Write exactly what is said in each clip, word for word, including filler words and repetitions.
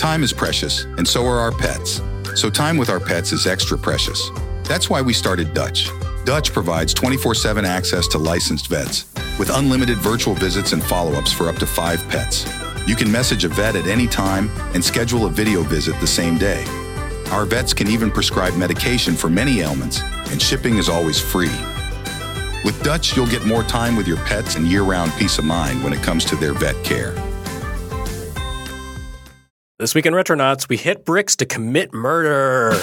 Time is precious, and so are our pets. So time with our pets is extra precious. That's why we started Dutch. Dutch provides twenty-four seven access to licensed vets, with unlimited virtual visits and follow-ups for up to five pets. You can message a vet at any time and schedule a video visit the same day. Our vets can even prescribe medication for many ailments, and shipping is always free. With Dutch, you'll get more time with your pets and year-round peace of mind when it comes to their vet care. This week in Retronauts, we hit bricks to commit murder.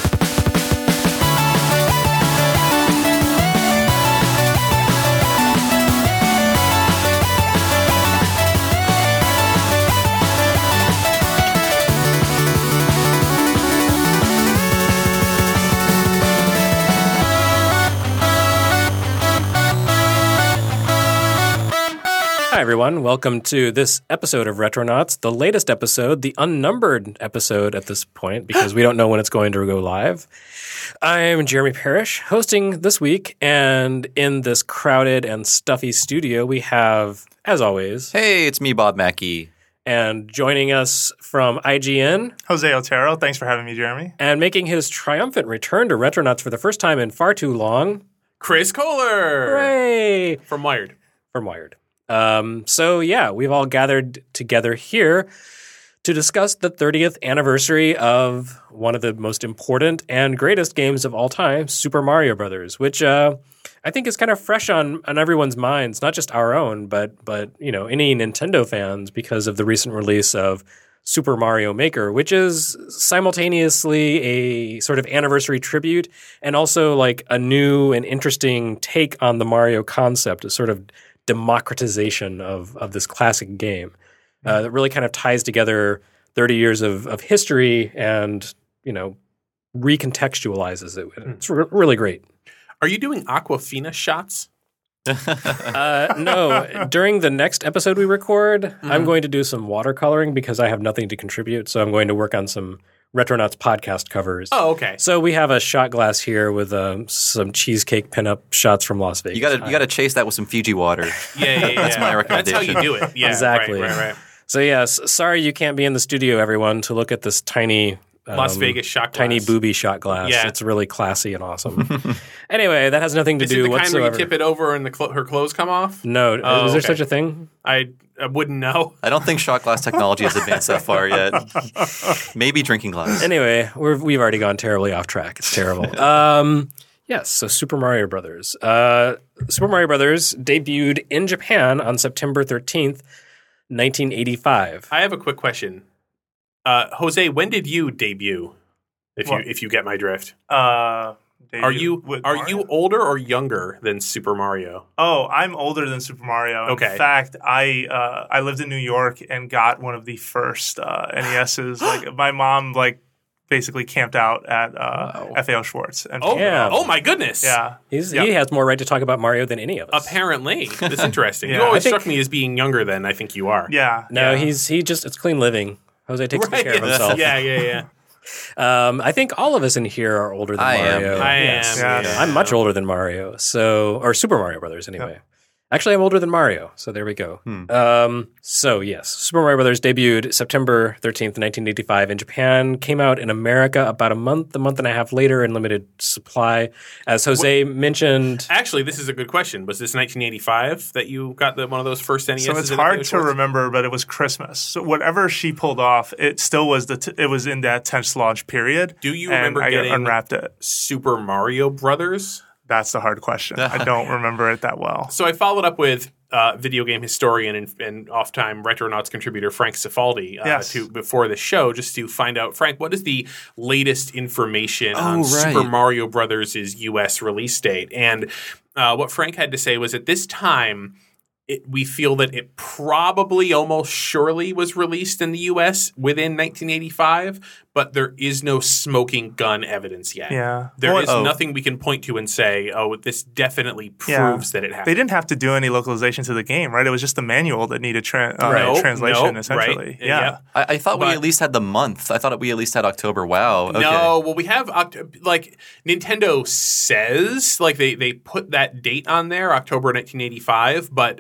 Hi, everyone. Welcome to this episode of Retronauts, the latest episode, the unnumbered episode at this point, because we don't know when it's going to go live. I'm Jeremy Parrish, hosting this week, and in this crowded and stuffy studio, we have, as always... Hey, it's me, Bob Mackey. And joining us from I G N... Jose Otero. Thanks for having me, Jeremy. And making his triumphant return to Retronauts for the first time in far too long... Chris Kohler! Hooray! From Wired. From Wired. Um, so, yeah, we've all gathered together here to discuss the thirtieth anniversary of one of the most important and greatest games of all time, Super Mario Brothers, which uh, I think is kind of fresh on, on everyone's minds, not just our own, but, but you know, any Nintendo fans because of the recent release of Super Mario Maker, which is simultaneously a sort of anniversary tribute and also like a new and interesting take on the Mario concept, a sort of democratization of, of this classic game uh, that really kind of ties together thirty years of, of history and, you know, recontextualizes it. It's re- really great. Are you doing Aquafina shots? uh, no. During the next episode we record, mm-hmm. I'm going to do some watercoloring because I have nothing to contribute. So I'm going to work on some Retronauts podcast covers. Oh, okay. So we have a shot glass here with um, some cheesecake pinup shots from Las Vegas. You got to you got to chase that with some Fiji water. yeah, yeah, yeah. That's my recommendation. That's how you do it. Yeah, exactly. Right, right, right. So yes, sorry you can't be in the studio, everyone, to look at this tiny um, Las Vegas shot glass. Tiny booby shot glass. Yeah. It's really classy and awesome. Anyway, that has nothing to Is do it the whatsoever. kind where you tip it over and the cl- her clothes come off? No. Oh, is there okay. such a thing? I, I wouldn't know. I don't think shot glass technology has advanced that far yet. Maybe drinking glass. Anyway, we're, we've already gone terribly off track. It's terrible. um, yes, so Super Mario Brothers. Uh, Super Mario Brothers debuted in Japan on September thirteenth, nineteen eighty-five. I have a quick question. Uh, Jose, when did you debut? If What? you if you get my drift. Uh, Are you with are Mario? you older or younger than Super Mario? Oh, I'm older than Super Mario. Okay. In fact, I uh, I lived in New York and got one of the first uh, N E S's. Like my mom, like basically camped out at uh, Wow. F A O Schwartz. And Oh, Yeah. oh my goodness. yeah. He's, Yep. He has more right to talk about Mario than any of us. Apparently. That's interesting. Yeah. You always I think- struck me as being younger than I think you are. Yeah. No, yeah. he's he just it's clean living. Jose takes good care of himself. yeah, yeah, yeah. Um, I think all of us in here are older than I am. Mario. I Yes. am. Yes. yeah. I'm much older than Mario, so or Super Mario Brothers anyway. Yep. Actually, I'm older than Mario, so there we go. Hmm. Um, so yes, Super Mario Brothers debuted September thirteenth, nineteen eighty-five in Japan. Came out in America about a month, a month and a half later in limited supply. As Jose mentioned, Actually, this is a good question. Was this nineteen eighty-five that you got the, one of those first N E S's? So it's at hard F A O to Schwartz? remember, but it was Christmas. So whatever she pulled off, it still was the t- it was in that tense launch period. Do you and remember I getting unwrapped it? Super Mario Brothers? That's the hard question. I don't remember it that well. So I followed up with uh, video game historian and, and off-time Retronauts contributor Frank Cifaldi uh, Yes. to before the show just to find out, Frank, what is the latest information Oh, on right. Super Mario Brothers' U S release date? And uh, what Frank had to say was at this time, it, we feel that it probably almost surely was released in the U S within nineteen eighty-five, but there is no smoking gun evidence yet. Yeah. There Well, is oh. nothing we can point to and say, oh, this definitely proves Yeah. that it happened. They didn't have to do any localization to the game, right? It was just the manual that needed tra- uh, Right. Nope, translation, nope, essentially. right. Yeah. Yeah. I, I thought we But- at least had the month. I thought we at least had October. Wow. Okay. No, well, we have Oct- like Nintendo says, like they they put that date on there, October nineteen eighty-five, but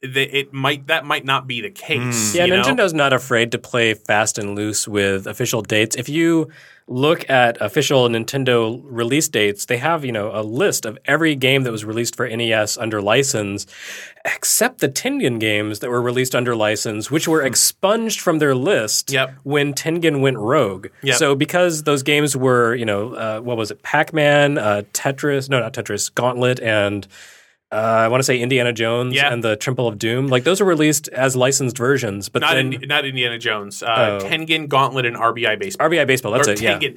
they, it might that might not be the case. Yeah, you know? Nintendo's not afraid to play fast and loose with official dates. If you look at official Nintendo release dates, they have, you know, a list of every game that was released for N E S under license, except the Tengen games that were released under license, which were expunged from their list Yep. when Tengen went rogue. Yep. So because those games were, you know, uh, what was it, Pac-Man, uh, Tetris, no, not Tetris, Gauntlet, and Uh, I want to say Indiana Jones Yeah. and the Temple of Doom. Like those were released as licensed versions, but Not then in, not Indiana Jones. Uh, Oh. Tengen, Gauntlet, and R B I Baseball. R B I Baseball. That's or it. Yeah. Tengen.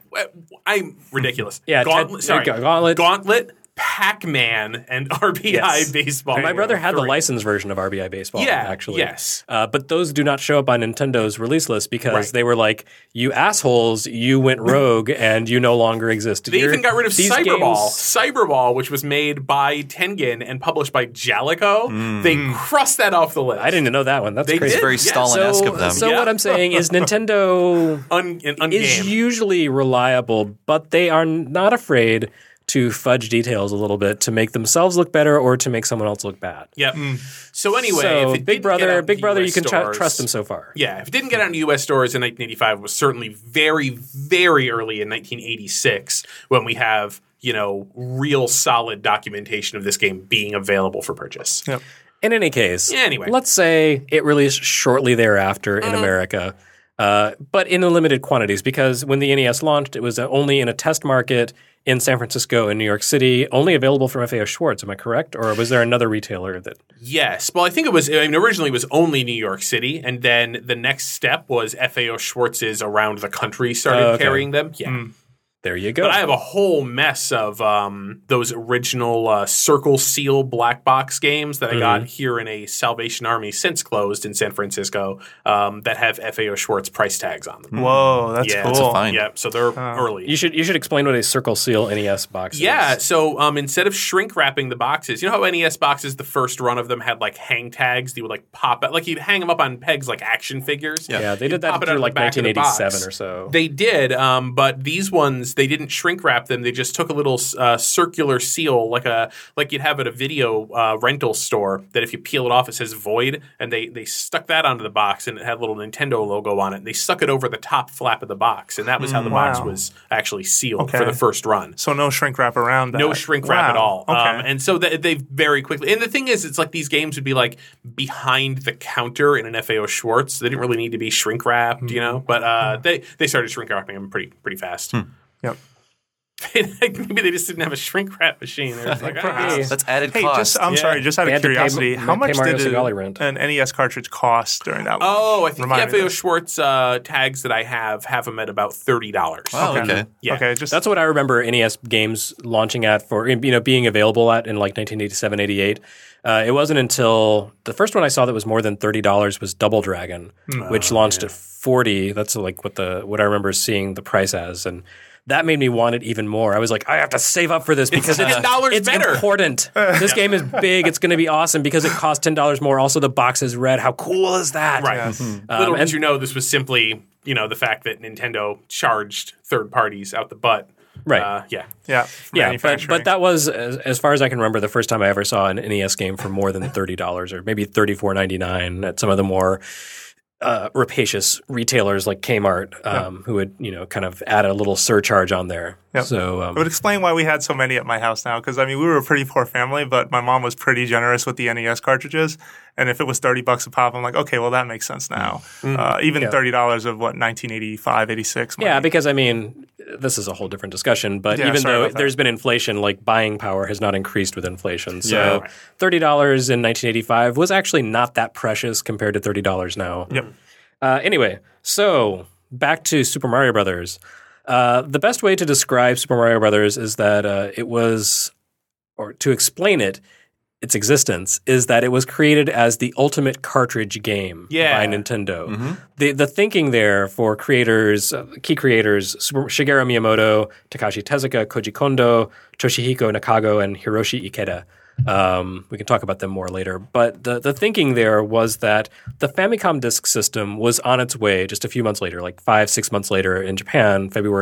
I'm ridiculous. Yeah, Gauntlet. Ted- sorry, Gauntlet. Gauntlet, Pac-Man, and R B I Yes. Baseball. My brother had the Three. licensed version of R B I Baseball. Yeah, actually. yes. Uh, but those do not show up on Nintendo's release list because Right. they were like, "You assholes, you went rogue and you no longer exist." They You're- even got rid of these Cyberball. games- Cyberball, which was made by Tengen and published by Jaleco, they crossed that off the list. I didn't know that one. That's They crazy. did? Very Yeah. Stalin-esque so, of them. so Yeah. what I'm saying is Nintendo Un, un, is ungame. usually reliable, but they are not afraid to fudge details a little bit to make themselves look better or to make someone else look bad. Yep. So anyway, so if it Big didn't get Brother, out Big to Brother, U S you can tr- stores- trust them so far. Yeah, if it didn't get out in U S stores in nineteen eighty-five, it was certainly very, very early in nineteen eighty-six when we have, you know, real solid documentation of this game being available for purchase. Yep. In any case, Anyway. let's say it released shortly thereafter in America, uh, but in limited quantities because when the N E S launched, it was only in a test market in San Francisco and New York City, only available from F A O Schwartz. Am I correct? Or was there another retailer that Yes. Well, I think it was, I mean, originally it was only New York City, and then the next step was F A O Schwartz's around the country started Oh, okay. carrying them. Yeah. there you go? But I have a whole mess of um, those original uh, Circle Seal black box games that I got here in a Salvation Army since closed in San Francisco um, that have F A O Schwartz price tags on them. Whoa, that's yeah, cool. That's a fine. Yeah, so they're early. You should you should explain what a Circle Seal N E S box Yeah, is. so um, instead of shrink wrapping the boxes, you know how N E S boxes, the first run of them had like hang tags? You would like pop it, like you'd hang them up on pegs like action figures. Yeah, they You'd did that pop it out through of the like back of the nineteen eighty-seven box. or so. They did, um, but these ones they didn't shrink wrap them. They just took a little uh, circular seal, like a like you'd have at a video uh, rental store. That if you peel it off, it says "void," and they they stuck that onto the box, and it had a little Nintendo logo on it. And they stuck it over the top flap of the box, and that was how the box Wow. was actually sealed Okay. for the first run. So no shrink wrap around that. No shrink wrap at all. Wow. Okay. Um, and so they, they very quickly. And the thing is, it's like these games would be like behind the counter in an F A O Schwartz. They didn't really need to be shrink wrapped, you know. But uh, they they started shrink wrapping them pretty pretty fast. Yep. Maybe they just didn't have a shrink wrap machine. They're just like, Perhaps. ah. That's added Hey, cost. just I'm Yeah. sorry, just out They of had to pay- curiosity, they how had to pay much Mario did Segali a- rent. an N E S cartridge cost during that? Oh, I think Remind the me F A O of this. Schwartz uh, tags that I have have them at about thirty dollars. Wow, Okay. okay. Yeah. Okay, just That's what I remember N E S games launching at for, you know, being available at in like nineteen eighty-seven, eighty-eight. Uh, it wasn't until the first one I saw that was more than thirty dollars was Double Dragon, which launched at forty. That's like what the what I remember seeing the price as, and that made me want it even more. I was like, I have to save up for this because it's, ten dollars it's better. important. This game is big. It's going to be awesome because it costs ten dollars more. Also, the box is red. How cool is that? Right. Yes. Little Um, did and- you know this was simply, you know, the fact that Nintendo charged third parties out the butt. Right. Uh, yeah. yeah, for Yeah, but, manufacturing. but that was, as, as far as I can remember, the first time I ever saw an N E S game for more than thirty dollars or maybe thirty-four ninety-nine at some of the more uh, rapacious retailers like Kmart, um, who would, you know, kind of add a little surcharge on there. Yep. So, It um, would explain why we had so many at my house now. Because I mean, we were a pretty poor family, but my mom was pretty generous with the N E S cartridges. And if it was thirty bucks a pop, I'm like, okay, well that makes sense now. Uh, even Yeah. thirty dollars of what nineteen eighty-five, eighty-six. yeah, money. because I mean, this is a whole different discussion, but Yeah, even sorry though about that. there's been inflation, like buying power has not increased with inflation. So Yeah. Right. thirty dollars in nineteen eighty-five was actually not that precious compared to thirty dollars now. Yep. Uh, anyway, so back to Super Mario Brothers. Uh, the best way to describe Super Mario Brothers is that uh, it was, or to explain it, its existence is that it was created as the ultimate cartridge game Yeah. by Nintendo. The the thinking there for creators, uh, key creators, Super, Shigeru Miyamoto, Takashi Tezuka, Koji Kondo, Toshihiko Nakago, and Hiroshi Ikeda. Um, we can talk about them more later. But the, the thinking there was that the Famicom Disk System was on its way just a few months later, like five, six months later in Japan, February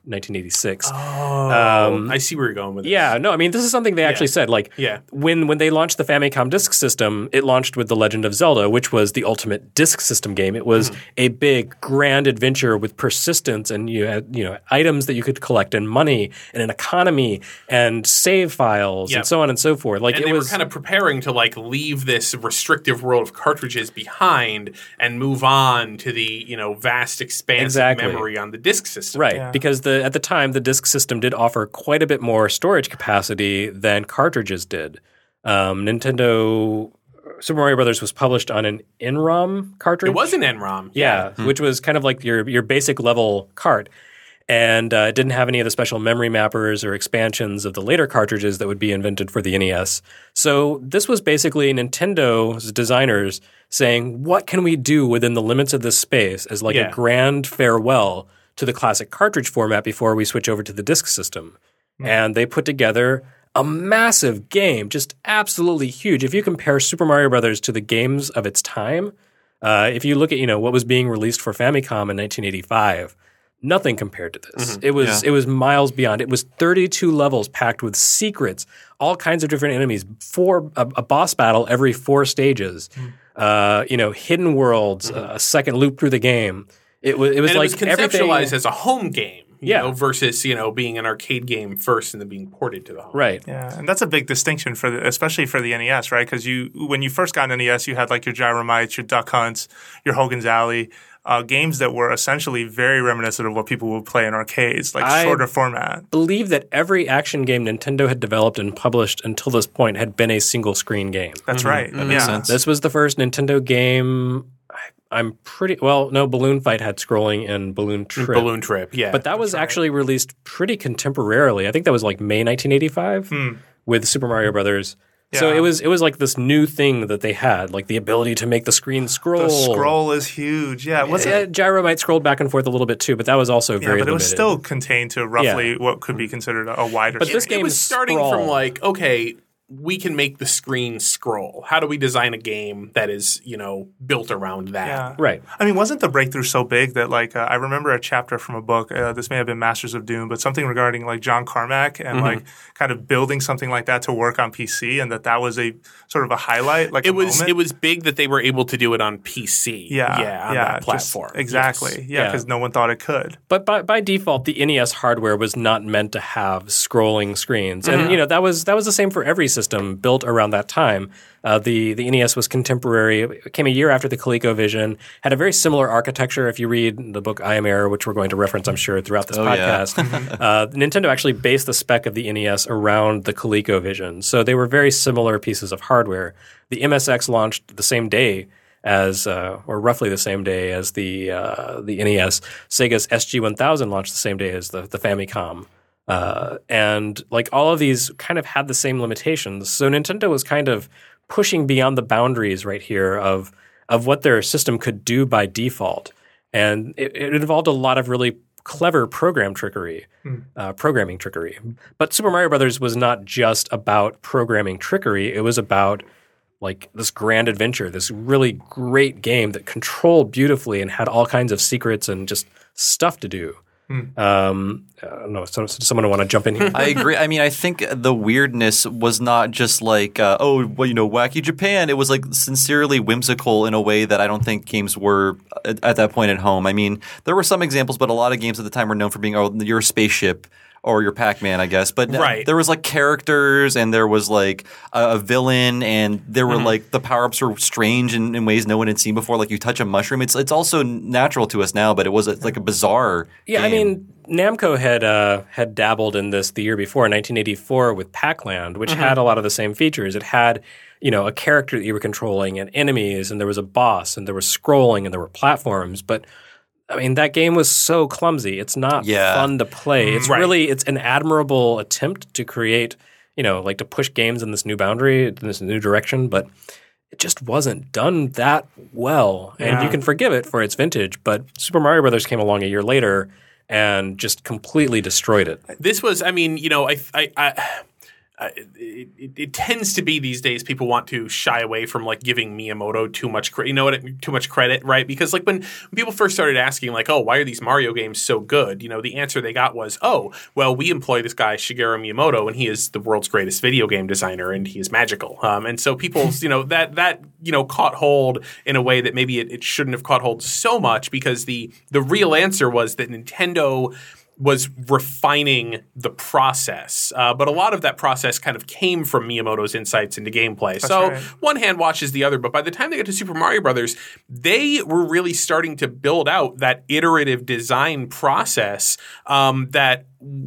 nineteen eighty-six. Oh, Um, I see where you're going with this. Yeah, no, I mean, this is something they actually said. Like, Yeah. when when they launched the Famicom Disk System, it launched with The Legend of Zelda, which was the ultimate disk system game. It was Mm-hmm. a big, grand adventure with persistence and you had, you know items that you could collect and money and an economy and save files Yep. and so on and so forth. Like And it they was were kind of preparing to like leave this restrictive world of cartridges behind and move on to the you know vast expanse Exactly. of memory on the disk system. right Yeah. because the at the time the disk system did offer quite a bit more storage capacity than cartridges did. Um, Nintendo Super Mario Brothers was published on an N ROM cartridge. It was an N ROM. Yeah, which was kind of like your your basic level cart. And uh, it didn't have any of the special memory mappers or expansions of the later cartridges that would be invented for the N E S. So this was basically Nintendo's designers saying, what can we do within the limits of this space as like Yeah. a grand farewell to the classic cartridge format before we switch over to the disk system? And they put together a massive game, just absolutely huge. If you compare Super Mario Brothers to the games of its time, uh, if you look at you know what was being released for Famicom in nineteen eighty-five, nothing compared to this. Mm-hmm. It was it was miles beyond. It was thirty-two levels packed with secrets, all kinds of different enemies, four a, a boss battle every four stages. Mm-hmm. Uh, you know, hidden worlds, uh, a second loop through the game. It was it was And like it was conceptualized everything. as a home game. You Yeah. know, versus you know being an arcade game first and then being ported to the home. Right. Yeah, and that's a big distinction for the, especially for the N E S, right? Because you, when you first got an N E S, you had like your Gyromites, your Duck Hunts, your Hogan's Alley, uh, games that were essentially very reminiscent of what people would play in arcades, like I- shorter format. Believe that every action game Nintendo had developed and published until this point had been a single screen game. That's right. That makes yeah. sense. This was the first Nintendo game. I- I'm pretty well. No, Balloon Fight had scrolling and Balloon Trip. Balloon Trip. Yeah. But that was actually released pretty contemporarily. I think that was like May nineteen eighty-five with Super Mario Brothers. So Yeah. it was it was like this new thing that they had, like the ability to make the screen scroll. The scroll is huge. Yeah, was Yeah, it? Gyromite scrolled back and forth a little bit too, but that was also Yeah, very but it was limited. still contained to roughly Yeah. what could be considered a, a wider. But this screen. it was game's starting sprawl. from like, okay, we can make the screen scroll. How do we design a game that is, you know, built around that? Yeah. Right. I mean, wasn't the breakthrough so big that, like, uh, I remember a chapter from a book, uh, this may have been Masters of Doom, but something regarding, like, John Carmack and, like, kind of building something like that to work on P C, and that that was a sort of a highlight, like It a was moment. it was big that they were able to do it on P C. yeah, yeah, on yeah, that just- platform. exactly. Yes. Yeah, Yeah. because no one thought it could. But by, by default, the N E S hardware was not meant to have scrolling screens, and you know that was that was the same for every system built around that time. Uh, the the N E S was contemporary. It came a year after the ColecoVision. Had a very similar architecture. If you read the book I Am Error, which we're going to reference, I'm sure, throughout this Oh, yeah. podcast, uh, Nintendo actually based the spec of the N E S around the ColecoVision. So they were very similar pieces of hardware. The M S X launched the same day as, uh, or roughly the same day as the uh, the N E S. Sega's S G one thousand launched the same day as the the Famicom. Uh, and like all of these kind of had the same limitations. So Nintendo was kind of pushing beyond the boundaries right here of of what their system could do by default. And it, it involved a lot of really clever program trickery, uh, programming trickery. But Super Mario Brothers was not just about programming trickery. It was about like this grand adventure, this really great game that controlled beautifully and had all kinds of secrets and just stuff to do. Um, I don't know. So, so someone want to jump in here? I agree. I mean, I think the weirdness was not just like, uh, oh, well, you know, wacky Japan. It was like sincerely whimsical in a way that I don't think games were at, at that point at home. I mean, there were some examples, but a lot of games at the time were known for being, oh, you're a spaceship. Or your Pac-Man, I guess. But Right. there was like characters and there was like a, a villain and there were like the power-ups were strange in, in ways no one had seen before. Like you touch a mushroom. It's it's also natural to us now, but it was a, like a bizarre Yeah, I game. mean, Namco had uh, had dabbled in this the year before, in nineteen eighty-four, with Pac-Land, which had a lot of the same features. It had, you know, a character that you were controlling and enemies, and there was a boss, and there was scrolling, and there were platforms. But I mean, that game was so clumsy. It's not Yeah. fun to play. It's Right. really it's an admirable attempt to create, you know, like to push games in this new boundary, in this new direction, but it just wasn't done that well. And Yeah. you can forgive it for its vintage, but Super Mario Brothers came along a year later and just completely destroyed it. This was, I mean, you know, I, I, I Uh, it, it, it tends to be these days people want to shy away from like giving Miyamoto too much credit, you know what, too much credit, right? Because like when, when people first started asking like, oh, why are these Mario games so good? You know, the answer they got was, oh, well, we employ this guy Shigeru Miyamoto and he is the world's greatest video game designer and he is magical. Um, and so people, you know, that that you know caught hold in a way that maybe it, it shouldn't have caught hold so much, because the the real answer was that Nintendo was refining the process. Uh, but a lot of that process kind of came from Miyamoto's insights into gameplay. That's so right. one hand washes the other, but by the time they got to Super Mario Brothers, they were really starting to build out that iterative design process um, that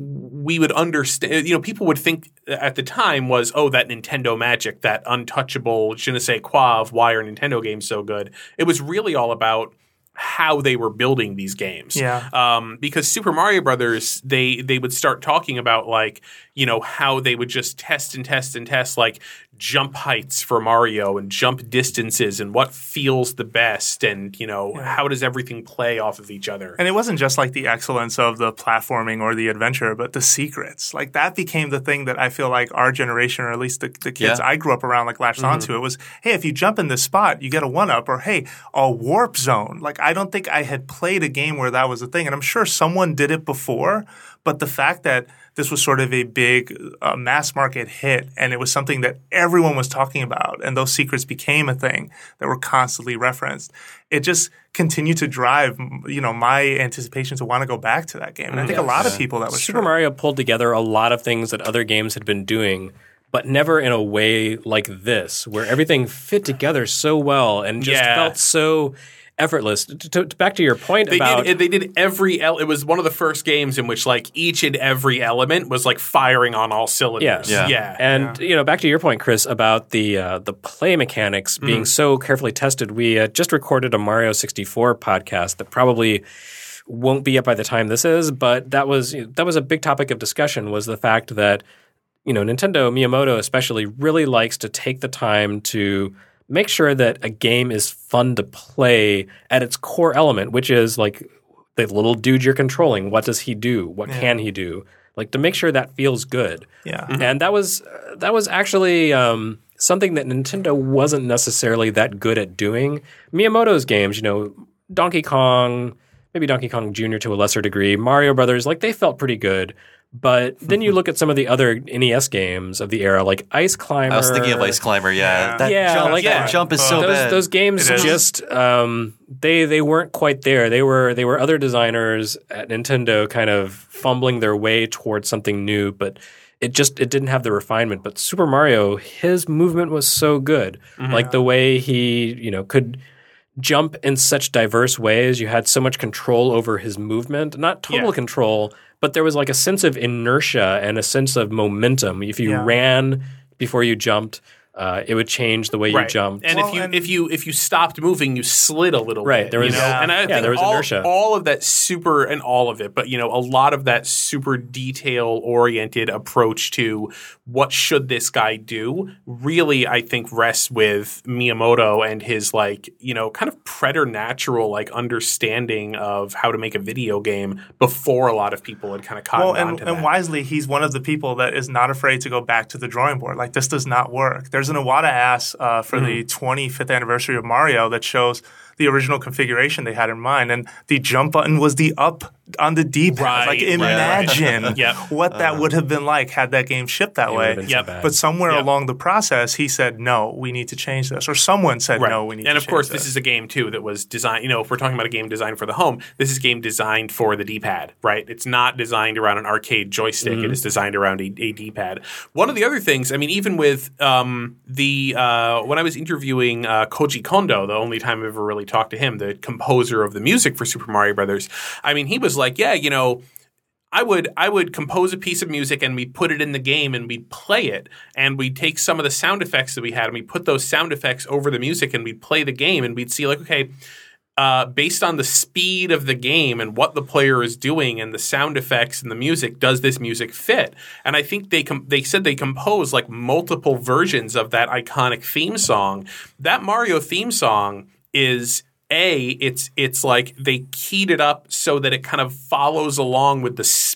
we would understand. You know, people would think at the time was, oh, that Nintendo magic, that untouchable je ne sais quoi of why are Nintendo games so good. It was really all about how they were building these games. Yeah. Um, because Super Mario Brothers, they they would start talking about like, you know, how they would just test and test and test like jump heights for Mario and jump distances and what feels the best and, you know, yeah. how does everything play off of each other. And it wasn't just like the excellence of the platforming or the adventure, but the secrets. Like that became the thing that I feel like our generation, or at least the, the kids Yeah. I grew up around, like latched Mm-hmm. onto it was, hey, if you jump in this spot, you get a one-up, or hey, a warp zone. Like I don't think I had played a game where that was a thing. And I'm sure someone did it before, but the fact that this was sort of a big uh, mass market hit and it was something that everyone was talking about and those secrets became a thing that were constantly referenced, it just continued to drive, you know, my anticipation to want to go back to that game. And I think a lot of people that was Super true. Mario pulled together a lot of things that other games had been doing, but never in a way like this, where everything fit together so well and just Yeah. felt so effortless. To, to, back to your point They about did. They did every. El- it was one of the first games in which, like, each and every element was like firing on all cylinders. Yes. Yeah. yeah. And you know, back to your point, Chris, about the uh, the play mechanics being so carefully tested. We uh, just recorded a Mario sixty-four podcast that probably won't be up by the time this is, but that was that was a big topic of discussion. Was the fact that you know Nintendo, Miyamoto especially, really likes to take the time to make sure that a game is fun to play at its core element, which is like the little dude you're controlling. What does he do? What Yeah. can he do? Like to make sure that feels good. Yeah. And that was uh, that was actually um, something that Nintendo wasn't necessarily that good at doing. Miyamoto's games, you know, Donkey Kong, maybe Donkey Kong Junior to a lesser degree, Mario Brothers, like they felt pretty good. But then you look at some of the other N E S games of the era, like Ice Climber. I was thinking of Ice Climber. Yeah, Yeah. that Yeah, jump, like- that jump is so those bad. those games It is. just um, they they weren't quite there. They were they were other designers at Nintendo kind of fumbling their way towards something new, but it just it didn't have the refinement. But Super Mario, his movement was so good, like the way he you know could jump in such diverse ways. You had so much control over his movement, not total Yeah. control, but there was like a sense of inertia and a sense of momentum. If you Yeah. ran before you jumped, uh, it would change the way you Right. jumped. And Well, if you and- if you if you stopped moving, you slid a little Right, bit. there was- you know? Yeah. and I Yeah, think there was all, inertia. all of that super and all of it, but you know, a lot of that super detail oriented approach to what should this guy do really, I think, rests with Miyamoto and his like you know kind of preternatural like understanding of how to make a video game before a lot of people had kind of caught Well, on and, to and that. wisely, he's one of the people that is not afraid to go back to the drawing board. Like, this does not work. There's an Iwata ass uh, for Mm-hmm. the twenty-fifth anniversary of Mario that shows the original configuration they had in mind. And the jump button was the up on the D-pad. Right, like, right, imagine right. Yep. what that would have been like had that game shipped that It would way. have been so Yep. bad. But somewhere Yep. along the process, he said, no, we need to change this. Or someone said, Right. no, we need and to of change course, this. this is a game too that was designed. You know, if we're talking about a game designed for the home, this is a game designed for the D-pad, right? It's not designed around an arcade joystick. Mm-hmm. It is designed around a, a D-pad. One of the other things, I mean, even with um, the uh, when I was interviewing uh, Koji Kondo, the only time I've ever really talked to him, the composer of the music for Super Mario Brothers, I mean, he was like, yeah, you know. I would I would compose a piece of music and we'd put it in the game and we'd play it and we'd take some of the sound effects that we had and we'd put those sound effects over the music and we'd play the game and we'd see like, okay, uh, based on the speed of the game and what the player is doing and the sound effects and the music, does this music fit? And I think they com- they said they composed like multiple versions of that iconic theme song. That Mario theme song is A, it's it's like they keyed it up so that it kind of follows along with the speed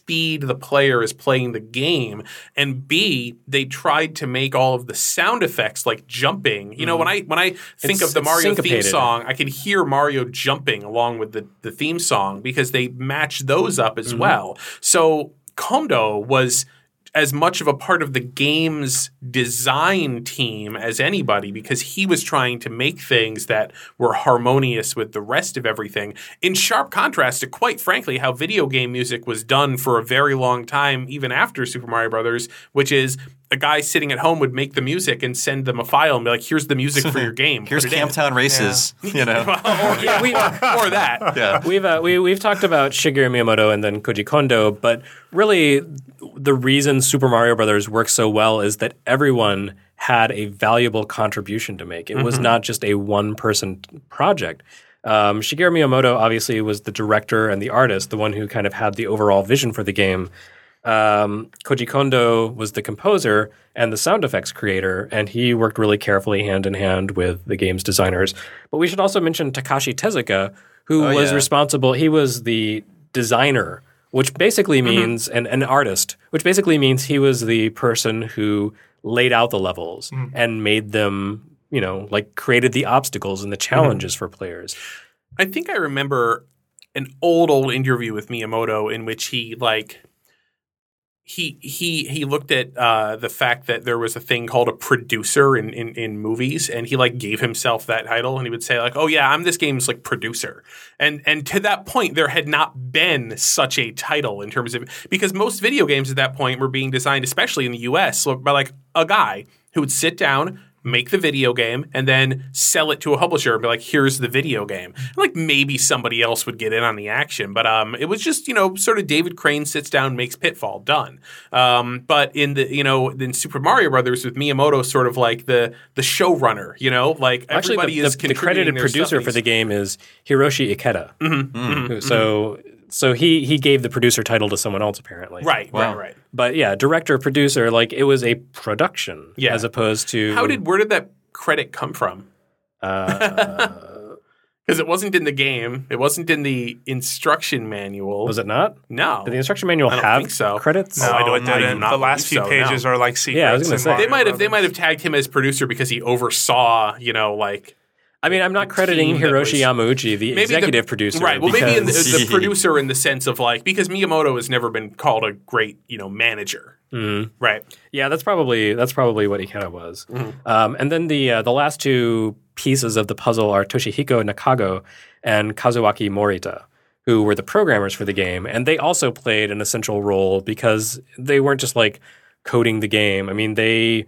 speed the player is playing the game, and B, they tried to make all of the sound effects like jumping. You know, when I when I think It's- of the it's Mario theme syncopated. song, I can hear Mario jumping along with the, the theme song because they match those up as well. So Kondo was as much of a part of the game's design team as anybody because he was trying to make things that were harmonious with the rest of everything, in sharp contrast to, quite frankly, how video game music was done for a very long time, even after Super Mario Brothers, which is a guy sitting at home would make the music and send them a file and be like, here's the music for your game. Here's Put it in." Camptown Races, you know. or, yeah, we, or, or that. Yeah. We've uh, we we've talked about Shigeru Miyamoto and then Koji Kondo, but really the reason Super Mario Brothers works so well is that everyone had a valuable contribution to make. It was not just a one-person project. Um, Shigeru Miyamoto obviously was the director and the artist, the one who kind of had the overall vision for the game. Um, Koji Kondo was the composer and the sound effects creator, and he worked really carefully hand in hand with the game's designers. But we should also mention Takashi Tezuka, who Oh, was yeah. responsible. He was the designer, which basically means an, an artist, which basically means he was the person who laid out the levels and made them, you know, like created the obstacles and the challenges for players. I think I remember an old, old interview with Miyamoto in which he like he he he looked at uh, the fact that there was a thing called a producer in, in in movies, and he like gave himself that title, and he would say like, "Oh yeah, I'm this game's like producer," and and to that point, there had not been such a title in terms of because most video games at that point were being designed, especially in the U S, by like a guy who would sit down, make the video game, and then sell it to a publisher and be like, here's the video game. And like maybe somebody else would get in on the action. But um, it was just, you know, sort of David Crane sits down, makes Pitfall, done. Um, but in the, you know, in Super Mario Brothers with Miyamoto sort of like the the showrunner, you know, like Actually, everybody the, is the, the contributing credited their producer stuff. for the game is Hiroshi Ikeda. Who- So, so he he gave the producer title to someone else apparently. Right, Wow. right, right. But yeah, director, producer, like it was a production Yeah. as opposed to How did, where did that credit come from? uh, Because it wasn't in the game. It wasn't in the instruction manual. was it not? No. Did the instruction manual I don't have think so. credits? No, I don't- it I do didn't. not The last few believe so, pages no. are like secrets. Yeah, I was gonna in say. Mario They might have they Brothers. might have tagged him as producer because he oversaw, you know, like I mean, I'm not crediting team that Hiroshi was- Yamauchi, the maybe executive the, producer. right? Well, maybe in the, because- the producer in the sense of like because Miyamoto has never been called a great, you know, manager, Mhm. right? Yeah, that's probably that's probably what Ikeda was. Mm-hmm. Um, and then the uh, the last two pieces of the puzzle are Toshihiko Nakago and Kazuaki Morita, who were the programmers for the game, and they also played an essential role because they weren't just like coding the game. I mean, they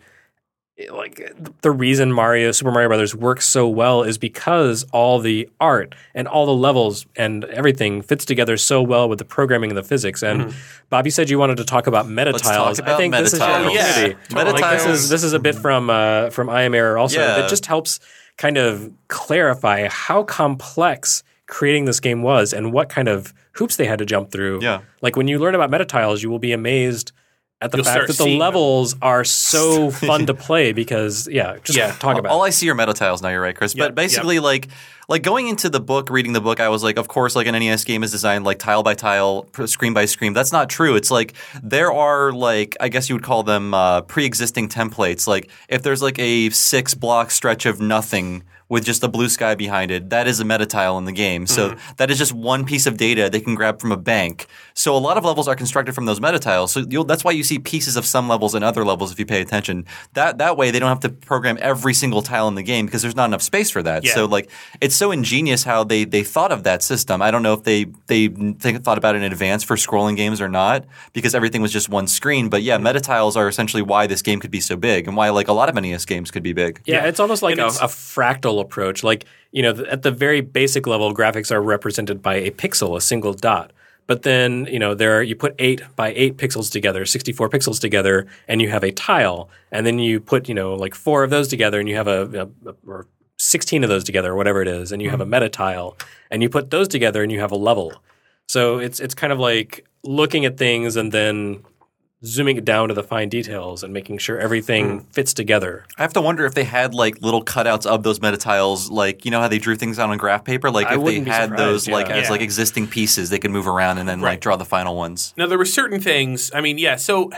like the reason Mario Super Mario Brothers works so well is because all the art and all the levels and everything fits together so well with the programming and the physics. And Bob, you said you wanted to talk about meta Let's tiles. talk about I think this is your meta-tiles. opportunity. Yeah, totally. Like, this Meta-tiles. is this is a bit from uh, from I Am Error also Yeah. that just helps kind of clarify how complex creating this game was and what kind of hoops they had to jump through. Yeah. Like when you learn about meta tiles, you will be amazed at the You'll fact start that the seeing them. levels are so fun to play because yeah, just Yeah. talk about All it. I see are meta tiles now. You're right, Chris. Yep, But basically, like, like going into the book, reading the book, I was like, of course, like an N E S game is designed like tile by tile, pr- screen by screen. That's not true. It's like there are like I guess you would call them uh, pre-existing templates. Like if there's like a six block stretch of nothing with just a blue sky behind it, that is a meta tile in the game. So Mm-hmm. that is just one piece of data they can grab from a bank. So a lot of levels are constructed from those meta tiles. So you'll, that's why you see pieces of some levels and other levels if you pay attention. That that way they don't have to program every single tile in the game because there's not enough space for that. Yeah. So like it's so ingenious how they they thought of that system. I don't know if they they think, thought about it in advance for scrolling games or not because everything was just one screen. But yeah, meta tiles are essentially why this game could be so big and why like a lot of N E S games could be big. Yeah, it's almost like And a, it's- a fractal approach. Like, you know, th- at the very basic level, graphics are represented by a pixel, a single dot. But then, you know, there you put eight by eight pixels together, sixty-four pixels together, and you have a tile. And then you put, you know, like four of those together, and you have a, a, a or sixteen of those together, or whatever it is, and you have a meta tile. And you put those together, and you have a level. So it's it's kind of like looking at things and then zooming it down to the fine details and making sure everything mm. fits together. I have to wonder if they had like little cutouts of those meta tiles, like you know how they drew things out on graph paper. Like I if they had surprised, those yeah. like as Yeah. like existing pieces, they could move around and then Right. like draw the final ones. Now there were certain things. I mean, yeah. So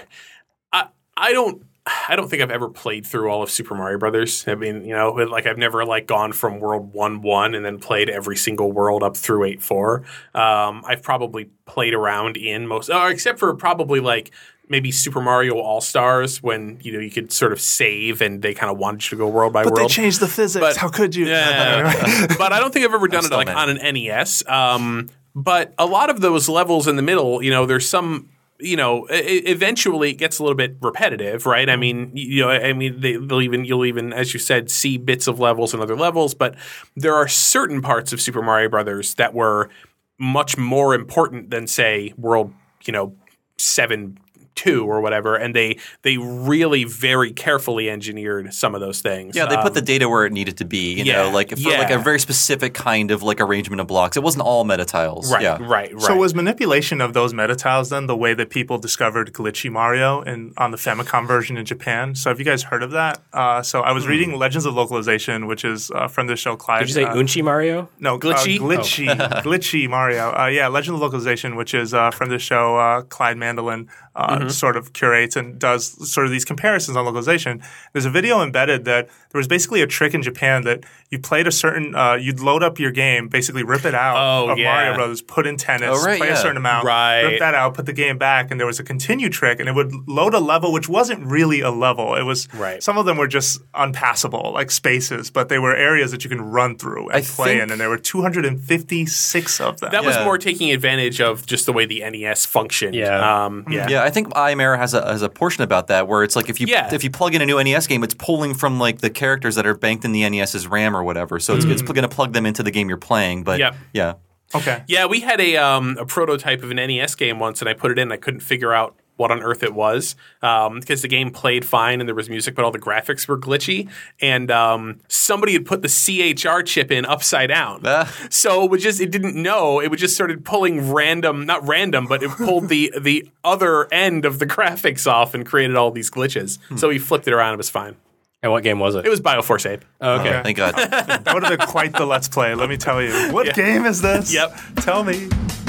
I I don't. I don't think I've ever played through all of Super Mario Brothers. I mean, you know, like I've never like gone from World One One and then played every single world up through Eight Four. Um, I've probably played around in most, or except for probably like maybe Super Mario All Stars when you know you could sort of save and they kind of wanted you to go world by But world. they changed the physics. But- How could you? Yeah, but I don't think I've ever done it still like mad. on an N E S. Um, but a lot of those levels in the middle, you know, there's some. You know, I- eventually it gets a little bit repetitive, right? I mean, you know, I mean, they, they'll even you'll even, as you said, see bits of levels and other levels, but there are certain parts of Super Mario Brothers that were much more important than, say, World, you know, seven. Two or whatever, and they they really very carefully engineered some of those things. Yeah, they Um, put the data where it needed to be. You yeah, know, like for yeah. like a very specific kind of like arrangement of blocks. It wasn't all meta tiles. right, Yeah. right, right. So was manipulation of those meta tiles then the way that people discovered glitchy Mario in on the Famicom version in Japan? So have you guys heard of that? Uh, so I was Hmm. reading Legends of Localization, which is uh, from the show Clyde. Did you say uh, Unchi Mario? No, Glitchy? uh, glitchy, glitchy Mario. Uh, yeah, Legend of Localization, which is uh, from the show uh, Clyde Mandolin, uh, Mm-hmm. sort of curates and does sort of these comparisons on localization. There's a video embedded that there was basically a trick in Japan that you played a certain, uh, you'd load up your game, basically rip it out Oh, of yeah. Mario Brothers, put in tennis, Oh, right, play yeah. a certain amount, Right. rip that out, put the game back, and there was a continue trick, and it would load a level which wasn't really a level. It was Right. some of them were just unpassable, like spaces, but they were areas that you can run through and I play think- in, and there were two hundred fifty-six of them. that was Yeah. more taking advantage of just the way the N E S functioned. Yeah. um, yeah. Yeah, I think iMera has a has a portion about that where it's like if you Yeah. if you plug in a new N E S game, it's pulling from like the characters that are banked in the NES's RAM or whatever. So it's it's going to plug them into the game you're playing. But Yep. yeah, Okay. Yeah, we had a um, a prototype of an N E S game once, and I put it in. And I couldn't figure out what on earth it was um, because the game played fine and there was music, but all the graphics were glitchy. And um, somebody had put the C H R chip in upside down, Ah. so it would just it didn't know. It would just started pulling random, not random, but it pulled the the other end of the graphics off and created all these glitches. So he flipped it around. It was fine. And what game was it? It was Bioforce Ape. Oh, okay. Okay. thank God. That would have been quite the Let's Play, let me tell you. What Yeah. game is this? Yep. Tell me.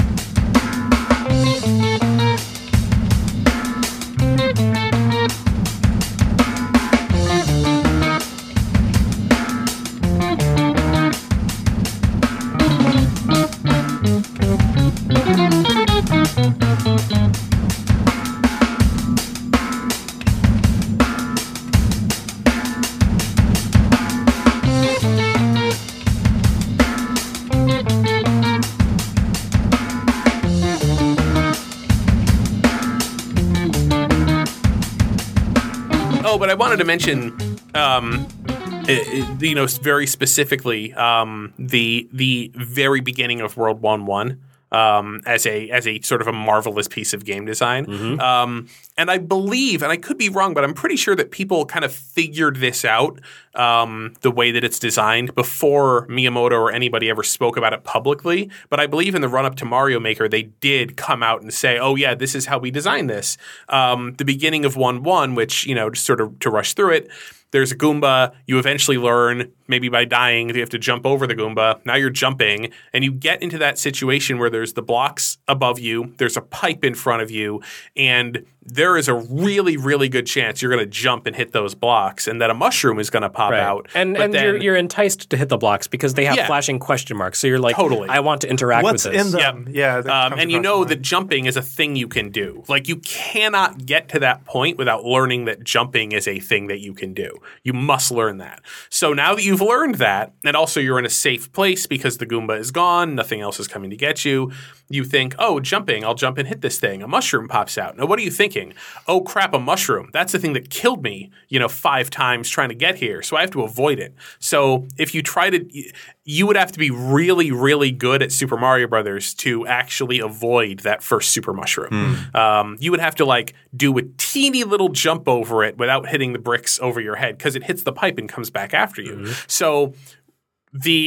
Oh, but I wanted to mention, um, it, it- you know, very specifically, um, the the very beginning of World One One. Um, as a as a sort of a marvelous piece of game design, um, and I believe, and I could be wrong, but I'm pretty sure that people kind of figured this out um, the way that it's designed before Miyamoto or anybody ever spoke about it publicly. But I believe in the run up to Mario Maker, they did come out and say, "Oh yeah, this is how we designed this." Um, the beginning of One One, which you know, just sort of to rush through it. There's a Goomba. You eventually learn, maybe by dying, you have to jump over the Goomba. Now you're jumping, and you get into that situation where there's the blocks above you, there's a pipe in front of you, and there is a really, really good chance you're going to jump and hit those blocks, and that a mushroom is going to pop Right. out. And But and then- you're, you're enticed to hit the blocks because they have Yeah. flashing question marks. So you're like, Totally. I want to interact What's with this. in them? Yeah. that Um, comes and you across know my that mind. jumping is a thing you can do. Like you cannot get to that point without learning that jumping is a thing that you can do. You must learn that. So now that you've learned that, and also you're in a safe place because the Goomba is gone, nothing else is coming to get you, you think, oh, jumping, I'll jump and hit this thing. A mushroom pops out. Now what are you thinking? Oh crap, a mushroom. That's the thing that killed me, you know, five times trying to get here. So I have to avoid it. So if you try to, you would have to be really, really good at Super Mario Brothers to actually avoid that first super mushroom. Um, you would have to like do a teeny little jump over it without hitting the bricks over your head because it hits the pipe and comes back after you. So the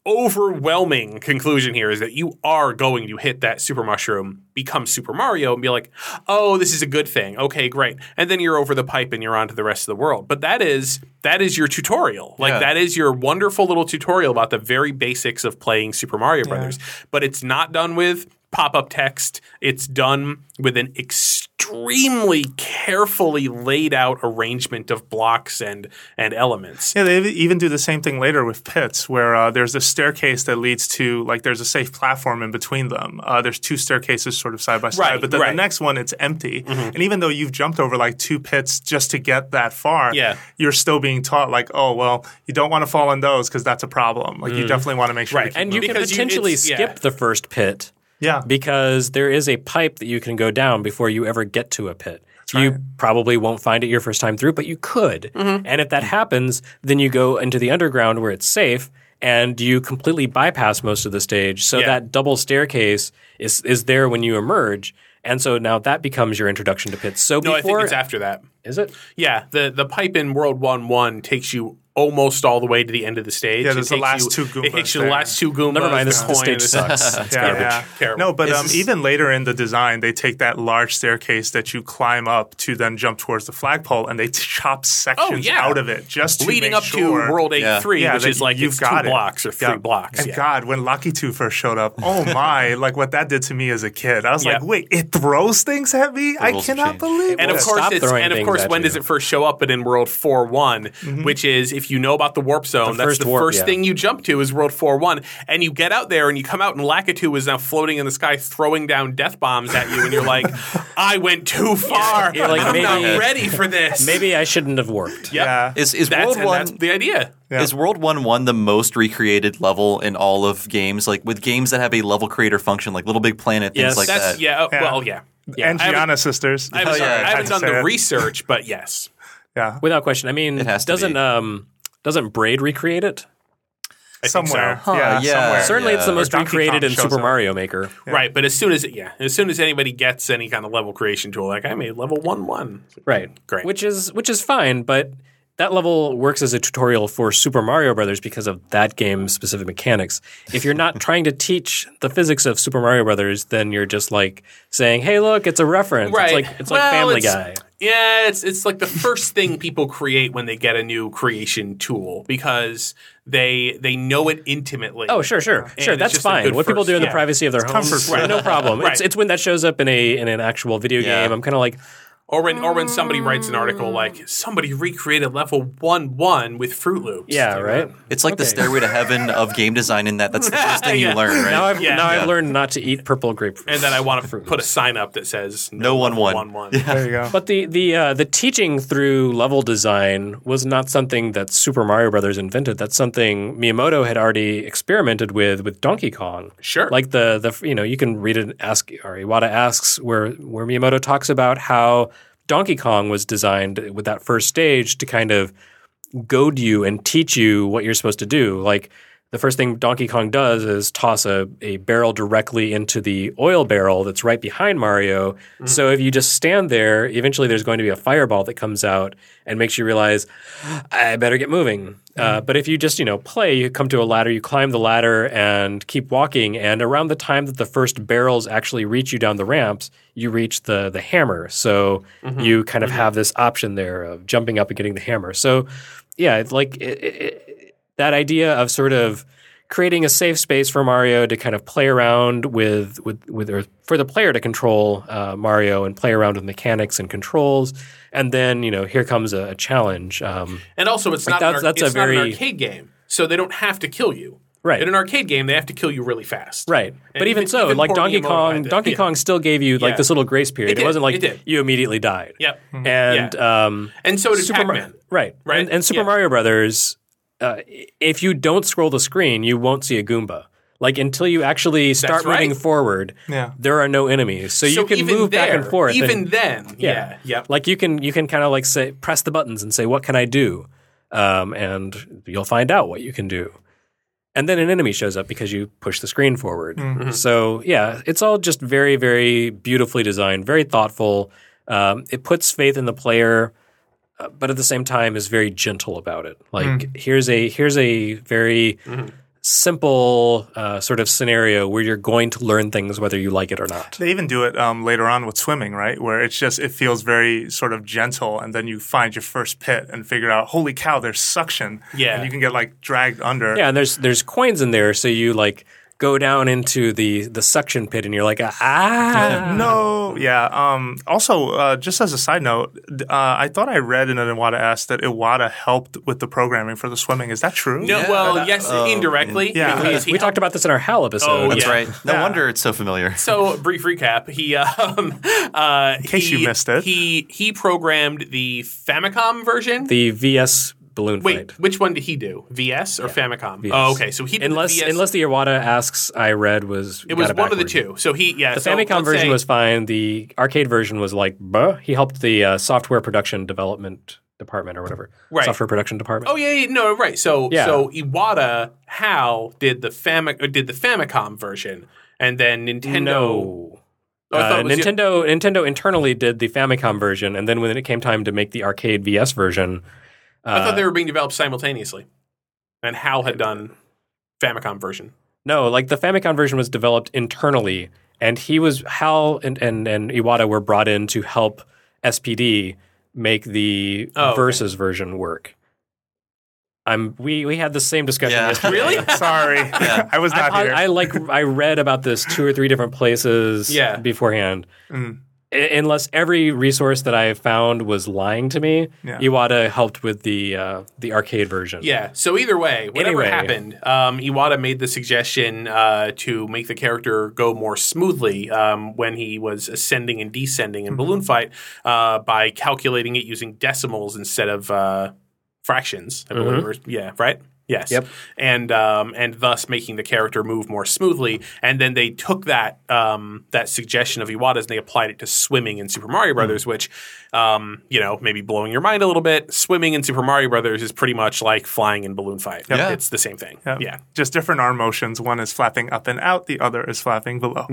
overwhelming conclusion here is that you are going to hit that super mushroom, become Super Mario, and be like, oh, this is a good thing. Okay, great. And then you're over the pipe and you're on to the rest of the world. But that is that is your tutorial. Like, Yeah. that is your wonderful little tutorial about the very basics of playing Super Mario Brothers. But it's not done with pop-up text. It's done with an extremely carefully laid out arrangement of blocks and and elements. Yeah, they even do the same thing later with pits, where uh, there's a staircase that leads to, like, there's a safe platform in between them. Uh, there's two staircases sort of side by side, Right, but then right. the next one, it's empty. And even though you've jumped over, like, two pits just to get that far, Yeah. you're still being taught, like, oh, well, you don't want to fall in those because that's a problem. Like, you definitely want to make sure Right. you keep And you moving. can Because you- potentially it's- yeah. skip the first pit Yeah. because there is a pipe that you can go down before you ever get to a pit. You probably won't find it your first time through, but you could. And if that happens, then you go into the underground where it's safe and you completely bypass most of the stage. So Yeah. that double staircase is is there when you emerge. And so now that becomes your introduction to pits. So No, I before think it's after that. is it? Yeah, the the pipe in World One One takes you almost all the way to the end of the stage. Yeah, It there's the takes last you- two It Goombas takes you the there. last two Goombas. Never mind, this, the the coin, stage this- sucks. It's Yeah, garbage. yeah. Terrible. No, but Is um, this- even later in the design, they take that large staircase that you climb up to then jump towards the flagpole, and they chop sections Oh, yeah. out of it just to leading make up sure. to World Eight Yeah. Three, Yeah, which that is like you've it's got two it. blocks or three Yeah. blocks. And yeah. God, when Lucky Two first showed up, oh my! Like what that did to me as a kid, I was Yeah. like, "Wait, it throws things at me! I rules have cannot changed. believe And it!" of course, Stop it's, throwing and of things course, at when you. does it first show up? But in World Four One, which is if you know about the warp zone, that's first the warp, first yeah. thing you jump to is World Four One, and you get out there and you come out, and Lakitu is now floating in the sky, throwing down death bombs at you, and you're like, "I went too far. You're like, I'm maybe- not ready for this." Maybe I shouldn't have worked. Yep. Yeah. Is is That's, World and One that's the idea. Yeah. is World One One the most recreated level in all of games? Like with games that have a level creator function, like Little Big Planet, things Yes. like That's that. yeah. uh, Yeah. Well, yeah. yeah. and I haven't- Gianna sisters. I haven't, Oh, yeah. I I haven't had to done say the it. research, but yes. Yeah, Without question. I mean, It has to doesn't be. um doesn't Braid recreate it? I think somewhere. so. Yeah, yeah. somewhere. Certainly, it's the Yeah. most Or Donkey recreated Kong in shows Super up. Mario Maker. Right, but as soon as it, yeah, as soon as anybody gets any kind of level creation tool, like I made level one one. Right. Great. Which is which is fine, but that level works as a tutorial for Super Mario Brothers because of that game's specific mechanics. If you're not trying to teach the physics of Super Mario Brothers, then you're just like saying, "Hey, look, it's a reference." Right. It's like it's like Well, Family it's- Guy. Yeah, it's it's like the first thing people create when they get a new creation tool because they they know it intimately. Oh, sure, sure, And sure. it's That's just a fine. good What people first- do in the yeah. privacy of their homes, comfort right, food. no problem. Right. It's it's when that shows up in a in an actual video Yeah. game. I'm kind of like, Or when or when somebody writes an article like somebody recreated level one one with Fruit Loops. yeah, Like, right. It's like the Okay. stairway to heaven of game design. In that, that's the first thing Yeah. you learn, right? Now I've Yeah. now Yeah. I've learned not to eat purple grapefruit. And then I want to put a sign up that says No one level won. one one. There you go. But the the uh, the teaching through level design was not something that Super Mario Brothers invented. That's something Miyamoto had already experimented with with Donkey Kong. Sure. Like the the you know you can read it. Ask or Iwata asks where where Miyamoto talks about how Donkey Kong was designed with that first stage to kind of goad you and teach you what you're supposed to do. Like the first thing Donkey Kong does is toss a, a barrel directly into the oil barrel that's right behind Mario. Mm-hmm. So if you just stand there, eventually there's going to be a fireball that comes out and makes you realize, I better get moving. Mm-hmm. Uh, but if you just, you know, play, you come to a ladder, you climb the ladder and keep walking. And around the time that the first barrels actually reach you down the ramps, you reach the the hammer. So Mm-hmm. you kind of have this option there of jumping up and getting the hammer. So yeah, it's like it, it, that idea of sort of creating a safe space for Mario to kind of play around with with with or for the player to control uh, Mario and play around with mechanics and controls, and then you know here comes a, a challenge. Um, And also, it's not, that's- an, ar- that's a it's not an very- arcade game, so they don't have to kill you. Right. In an arcade game, they have to kill you really fast. Right, And but even, even- so, even like poor Donkey Miyamoto Kong, had to- Donkey yeah. Kong still gave you like Yeah. this little grace period. It It, did, wasn't like it did. you immediately died. Yep. And um, And so did Super Mar- Pac-Man. right, Right? And, and Super Yeah. Mario Brothers, uh, if you don't scroll the screen, you won't see a Goomba. Like until you actually start right. moving forward, Yeah. there are no enemies. So, So you can even move back there, and forth. Even and, then, yeah, yep. Like you can you can kind of like say press the buttons and say what can I do, um, and you'll find out what you can do. And then an enemy shows up because you push the screen forward. Mm-hmm. So yeah, it's all just very very beautifully designed, very thoughtful. Um, it puts faith in the player, uh, but at the same time is very gentle about it. Like here's a here's a very Mm-hmm. simple uh, sort of scenario where you're going to learn things whether you like it or not. They even do it um, later on with swimming, right? Where it's just it feels very sort of gentle, and then you find your first pit and figure out, holy cow, there's suction. Yeah. And you can get like dragged under. Yeah, and there's there's coins in there, so you like go down into the the suction pit, and you're like, ah, No, yeah. Um, also, uh, just as a side note, uh, I thought I read in an Iwata ask that Iwata helped with the programming for the swimming. Is that true? No, Yeah. well, yes, Oh, indirectly. yeah. because he we talked about this in our HAL episode. Oh, That's yeah. right. No Yeah. wonder it's so familiar. So, brief recap. He, um, uh, in case you missed it. he he programmed the Famicom version. The V S balloon Wait, fight. which one did he do? V S or Famicom? V S. Oh, okay. So he did Unless the V S. unless the Iwata asks I read was it was got one of the backward. two. So he, yeah. The so Famicom let's version say- was fine. The arcade version was like, buh. He helped the uh, software production development department or whatever. Right. Software production department. Oh yeah, yeah, no, right. So Yeah. so Iwata Hal did the Fami- uh, did the Famicom version, and then Nintendo. No. Oh, I thought Uh, it was the- Nintendo Nintendo internally did the Famicom version, and then when it came time to make the arcade V S version, I uh, thought they were being developed simultaneously, and Hal had done Famicom version. no, like the Famicom version was developed internally, and he was Hal and and, and Iwata were brought in to help S P D make the Oh, okay. Versus version work. I'm we we had the same discussion Yeah. yesterday. Really? Sorry. I was I, not po- here. I like I read about this two or three different places Yeah. beforehand. Mm. I- unless every resource that I found was lying to me, Yeah. Iwata helped with the uh, the arcade version. Yeah. So either way, whatever Anyway. happened, um, Iwata made the suggestion uh, to make the character go more smoothly um, when he was ascending and descending in Balloon Fight uh, by calculating it using decimals instead of uh, fractions. I believe. Or- yeah. Right. Yes. Yep. And um, and thus making the character move more smoothly. And then they took that um, that suggestion of Iwata's and they applied it to swimming in Super Mario Brothers, which um, you know, maybe blowing your mind a little bit. Swimming in Super Mario Brothers is pretty much like flying in Balloon Fight. Yeah. It's the same thing. Yeah. Yeah. Just different arm motions. One is flapping up and out. The other is flapping below.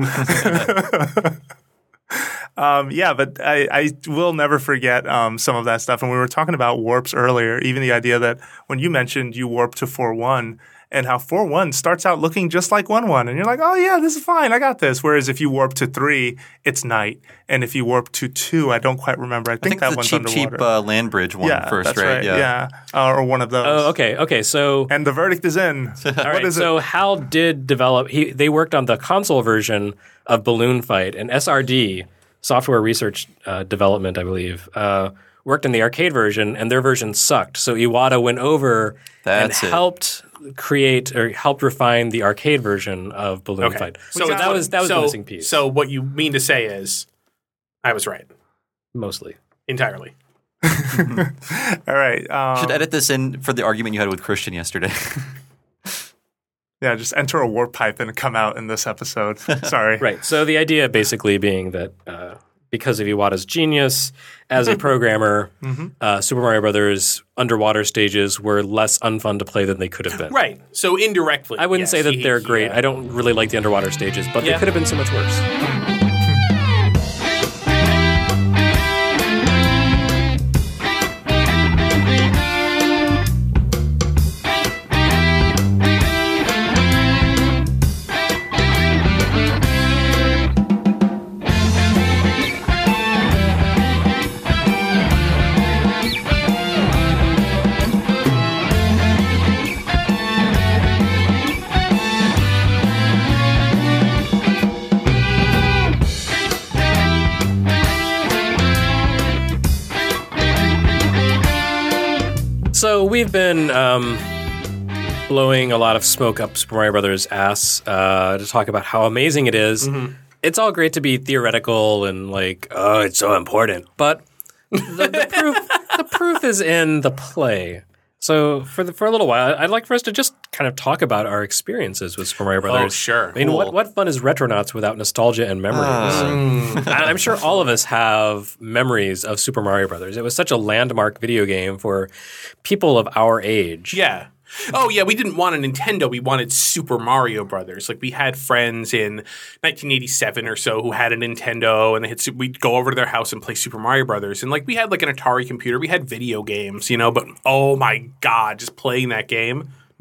Um, yeah, but I, I will never forget um, some of that stuff. And we were talking about warps earlier, even the idea that when you mentioned you warp to four one and how four one starts out looking just like one one. And you're like, oh, yeah, this is fine. I got this. Whereas if you warp to three, it's night. And if you warp to two, I don't quite remember. I I think, think that the one's cheap, underwater. cheap uh, land bridge one yeah, first, that's right? right. Yeah. Uh, or one of those. Oh, okay. Okay. So And the verdict is in. all what right. is So it? Hal did develop. He they worked on the console version of Balloon Fight, and S R D, Software Research uh, Development, I believe, uh, worked in the arcade version, and their version sucked. So Iwata went over That's and it. helped create or helped refine the arcade version of Balloon Okay. Fight. So So it's that what- was that was so, the missing piece. So what you mean to say is, I was right mostly. entirely. All right. Um, Should edit this in for the argument you had with Christian yesterday. yeah, just enter a warp pipe and come out in this episode. Sorry. Right. So the idea basically being that uh, because of Iwata's genius as a programmer, uh, Super Mario Brothers underwater stages were less unfun to play than they could have been. Right. So indirectly, I wouldn't yes, say that he- they're he, great. uh, I don't really like the underwater stages, but Yeah. they could have been so much worse. So we've been um, blowing a lot of smoke up Super Mario Brothers' ass uh, to talk about how amazing it is. It's all great to be theoretical and like, oh, it's so important, but the, the proof the proof is in the play. So for the, for a little while, I'd like for us to just kind of talk about our experiences with Super Mario Brothers. sure. I mean, Cool. what what fun is Retronauts without nostalgia and memories? I- I'm sure all of us have memories of Super Mario Brothers. It was such a landmark video game for people of our age. Yeah. Oh yeah, we didn't want a Nintendo. We wanted Super Mario Brothers. Like we had friends in nineteen eighty-seven or so who had a Nintendo, and they had. su- We'd go over to their house and play Super Mario Brothers. And like we had like an Atari computer. We had video games, you know. But oh my god, just playing that game,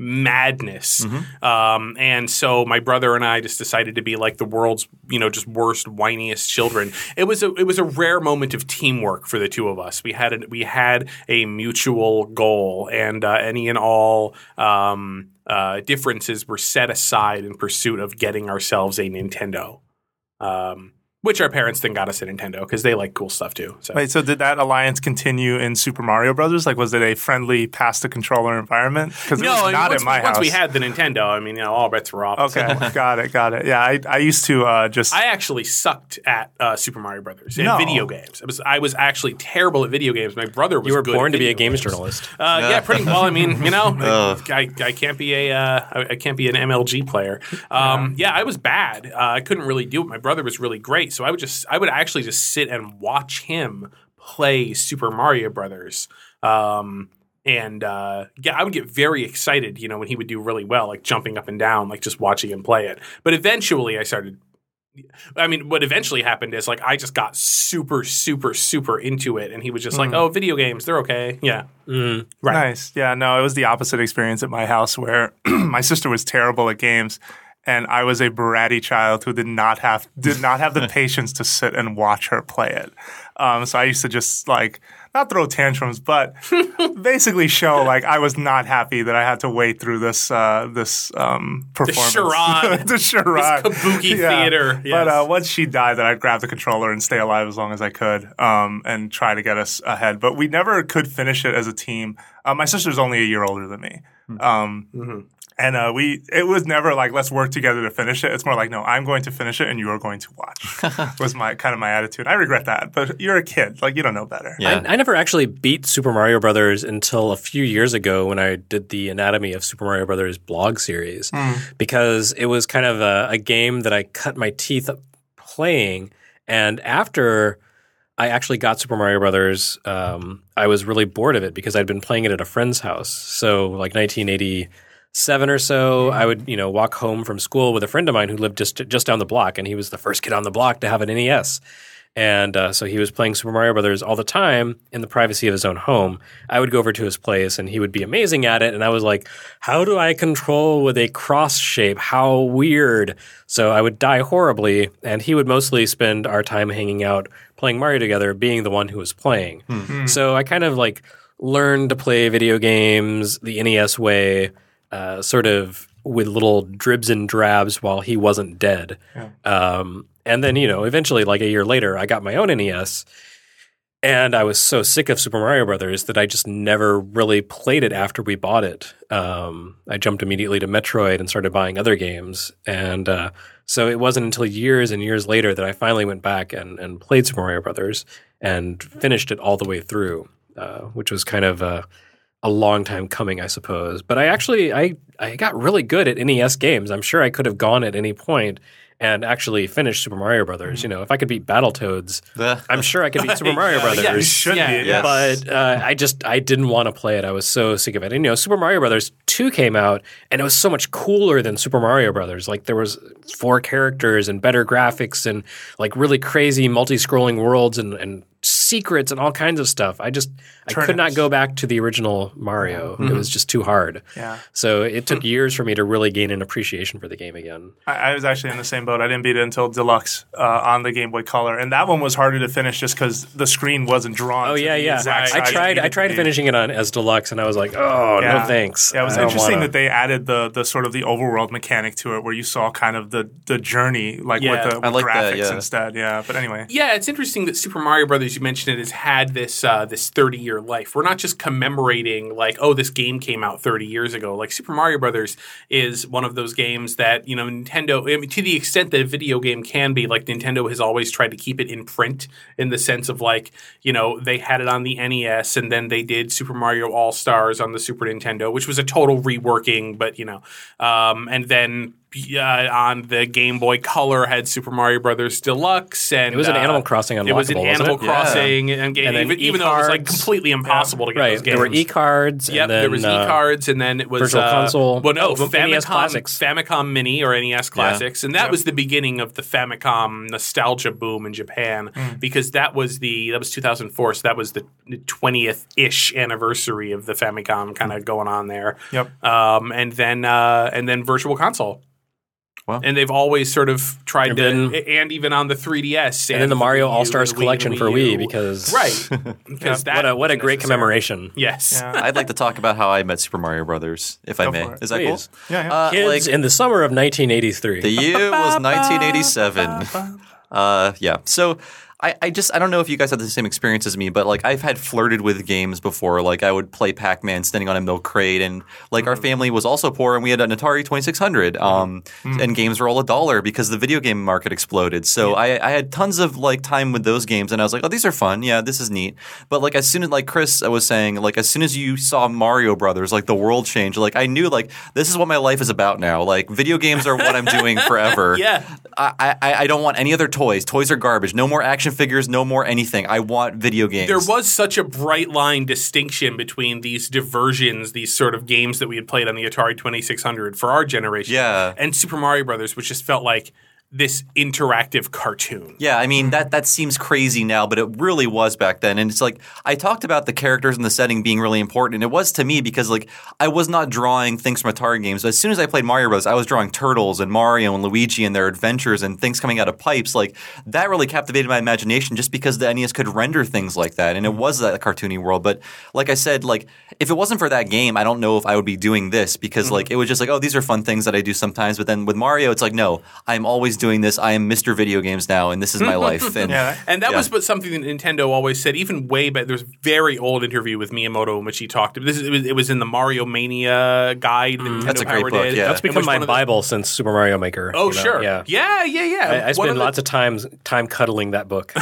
madness. Mm-hmm. Um, and so my brother and I just decided to be like the world's, you know, just worst, whiniest children. It was a it was a rare moment of teamwork for the two of us. We had a, we had a mutual goal, and uh, any and all um, uh, differences were set aside in pursuit of getting ourselves a Nintendo. Um, Which our parents then got us a Nintendo because they like cool stuff too. So. Wait, so did that alliance continue in Super Mario Brothers? Like, was it a friendly pass the controller environment? Because it no, was I mean, not once, at my once house. we had the Nintendo, I mean, you know, all bets were off. Okay, So. got it, got it. Yeah, I, I used to uh, just. I actually sucked at uh, Super Mario Brothers in No. video games. I was I was actually terrible at video games. My brother was. You were good born at to be a video games games. journalist. Uh, yeah, pretty well. I mean, you know, Ugh. I, I can't be a uh, I, I can't be an M L G player. Um, yeah. yeah, I was bad. Uh, I couldn't really do it. My brother was really great, so I would just I would actually just sit and watch him play Super Mario Brothers. Um, and uh, yeah, I would get very excited, you know, when he would do really well, like jumping up and down, like just watching him play it. But eventually, I started. I mean, what eventually happened is like I just got super, super, super into it, and he was just like, "Oh, video games, they're okay." Yeah, Mm. right. Nice. Yeah, no, it was the opposite experience at my house where my sister was terrible at games. And I was a bratty child who did not have did not have the patience to sit and watch her play it. Um, so I used to just like not throw tantrums, but basically show like I was not happy that I had to wait through this uh, this um, performance, charade. the charade, This kabuki theater. But Yes. uh, once she died, then I'd grab the controller and stay alive as long as I could, um, and try to get us ahead. But we never could finish it as a team. Uh, my sister's only a year older than me. Um, Mm-hmm. And uh, we, it was never like, let's work together to finish it. It's more like, no, I'm going to finish it and you are going to watch was my kind of my attitude. I regret that, but you're a kid. Like, you don't know better. Yeah. I, I never actually beat Super Mario Brothers until a few years ago when I did the Anatomy of Super Mario Brothers blog series because it was kind of a, a game that I cut my teeth playing. And after I actually got Super Mario Brothers, um, I was really bored of it because I'd been playing it at a friend's house. So like nineteen eighty-seven or so, I would, you know, walk home from school with a friend of mine who lived just just down the block, and he was the first kid on the block to have an N E S. And uh, so he was playing Super Mario Brothers all the time in the privacy of his own home. I would go over to his place, and he would be amazing at it. And I was like, how do I control with a cross shape? How weird. So I would die horribly, and he would mostly spend our time hanging out playing Mario together, being the one who was playing. Hmm. So I kind of like learned to play video games the N E S way, uh, sort of with little dribs and drabs while he wasn't dead. Yeah. Um, and then, you know, eventually, like a year later, I got my own N E S, and I was so sick of Super Mario Brothers that I just never really played it after we bought it. Um, I jumped immediately to Metroid and started buying other games. And uh, so it wasn't until years and years later that I finally went back and, and played Super Mario Brothers and finished it all the way through, uh, which was kind of a, a long time coming, I suppose. But I actually I, I got really good at N E S games. I'm sure I could have gone at any point and actually finished Super Mario Brothers. You know, if I could beat Battletoads, I'm sure I could beat Super Mario Brothers. Yeah, You should yeah, be. yeah. But uh, I just I didn't want to play it. I was so sick of it. And you know, Super Mario Brothers two came out, and it was so much cooler than Super Mario Brothers. Like there was four characters and better graphics and like really crazy multi-scrolling worlds and, and secrets and all kinds of stuff. I just I could not Turnips. go back to the original Mario. It was just too hard. Yeah. So it took years for me to really gain an appreciation for the game again. I, I was actually in the same boat. I didn't beat it until Deluxe uh, on the Game Boy Color, and that one was harder to finish just because the screen wasn't drawn. Oh to yeah, the yeah. exact I size it tried. needed I to tried be. finishing it on as deluxe, and I was like, "Oh Yeah. no, thanks." Yeah, it was I don't interesting wanna. that they added the the sort of the overworld mechanic to it, where you saw kind of the the journey, like Yeah. with the I with like that, graphics yeah. instead. Yeah, but anyway, Yeah, it's interesting that Super Mario Brothers, you mentioned it, has had this uh, this thirty year life. We're not just commemorating like, oh, this game came out thirty years ago. Like Super Mario Brothers is one of those games that, you know, Nintendo, I mean, to the extent that a video game can be, like Nintendo has always tried to keep it in print in the sense of like, you know, they had it on the N E S and then they did Super Mario All Stars on the Super Nintendo, which was a total reworking, but you know, um, and then Uh, on the Game Boy Color had Super Mario Brothers Deluxe, and It was an uh, Animal Crossing unlockable, It was an wasn't Animal it? Crossing, Yeah. and, game, And then even, even though it was like e-cards. completely impossible to get Right. those games. There were e-cards. Yep, and then, there was uh, e-cards, and then it was Virtual uh, Console. Well, no, Oh, N E S Famicom, Classics. Famicom Mini or N E S Classics, and that was the beginning of the Famicom nostalgia boom in Japan because that was the that was two thousand four, so that was the twentieth ish anniversary of the Famicom kind of going on there. Yep. Um, and then uh, and then Virtual Console. Wow. And they've always sort of tried And to, then- and even on the three D S, And then the Mario Wii U, All Stars and the Wii, collection and for Wii U. Wii because right, because that what a what a wasn't great necessary. commemoration. Yes, Yeah. I'd like to talk about how I met Super Mario Brothers, if I Go may. for it. Is that Please. cool? Yeah, yeah. Uh, Kids like, in the summer of nineteen eighty-three. the year was nineteen eighty-seven. Uh, yeah. So I, I just I don't know if you guys had the same experience as me, but like I've had flirted with games before. Like I would play Pac-Man standing on a milk crate, and like our family was also poor, and we had an Atari twenty-six hundred, um, and games were all a dollar because the video game market exploded. So I, I had tons of like time with those games, and I was like, oh, these are fun. Yeah, this is neat. But like as soon as like Chris was saying, like as soon as you saw Mario Brothers, like the world changed. Like I knew like this is what my life is about now. Like video games are what I'm doing forever. Yeah. I, I I don't want any other toys. Toys are garbage. No more action figures. No more anything. I want video games. There was such a bright line distinction between these diversions, these sort of games that we had played on the Atari twenty-six hundred for our generation, Yeah. and Super Mario Brothers, which just felt like this interactive cartoon. Yeah, I mean that that seems crazy now, but it really was back then. And it's like I talked about the characters and the setting being really important, and it was to me because like I was not drawing things from Atari games. But as soon as I played Mario Bros, I was drawing Turtles and Mario and Luigi and their adventures and things coming out of pipes. Like that really captivated my imagination just because the N E S could render things like that, and it was that cartoony world. But like I said, like if it wasn't for that game, I don't know if I would be doing this because like it was just like, oh, these are fun things that I do sometimes. But then with Mario, it's like, no, I'm always doing this. I am Mister Video Games now, and this is my life. And Yeah. And that Yeah. was but something that Nintendo always said, even way back. There's a very old interview with Miyamoto in which he talked. This is, it, was, it was in the Mario Mania guide. that Nintendo That's a great Power book, did. yeah. That's In become which my one of the- Bible since Super Mario Maker. Oh you know? sure, yeah. yeah, yeah, yeah. I, I One spend of the- lots of times time cuddling that book.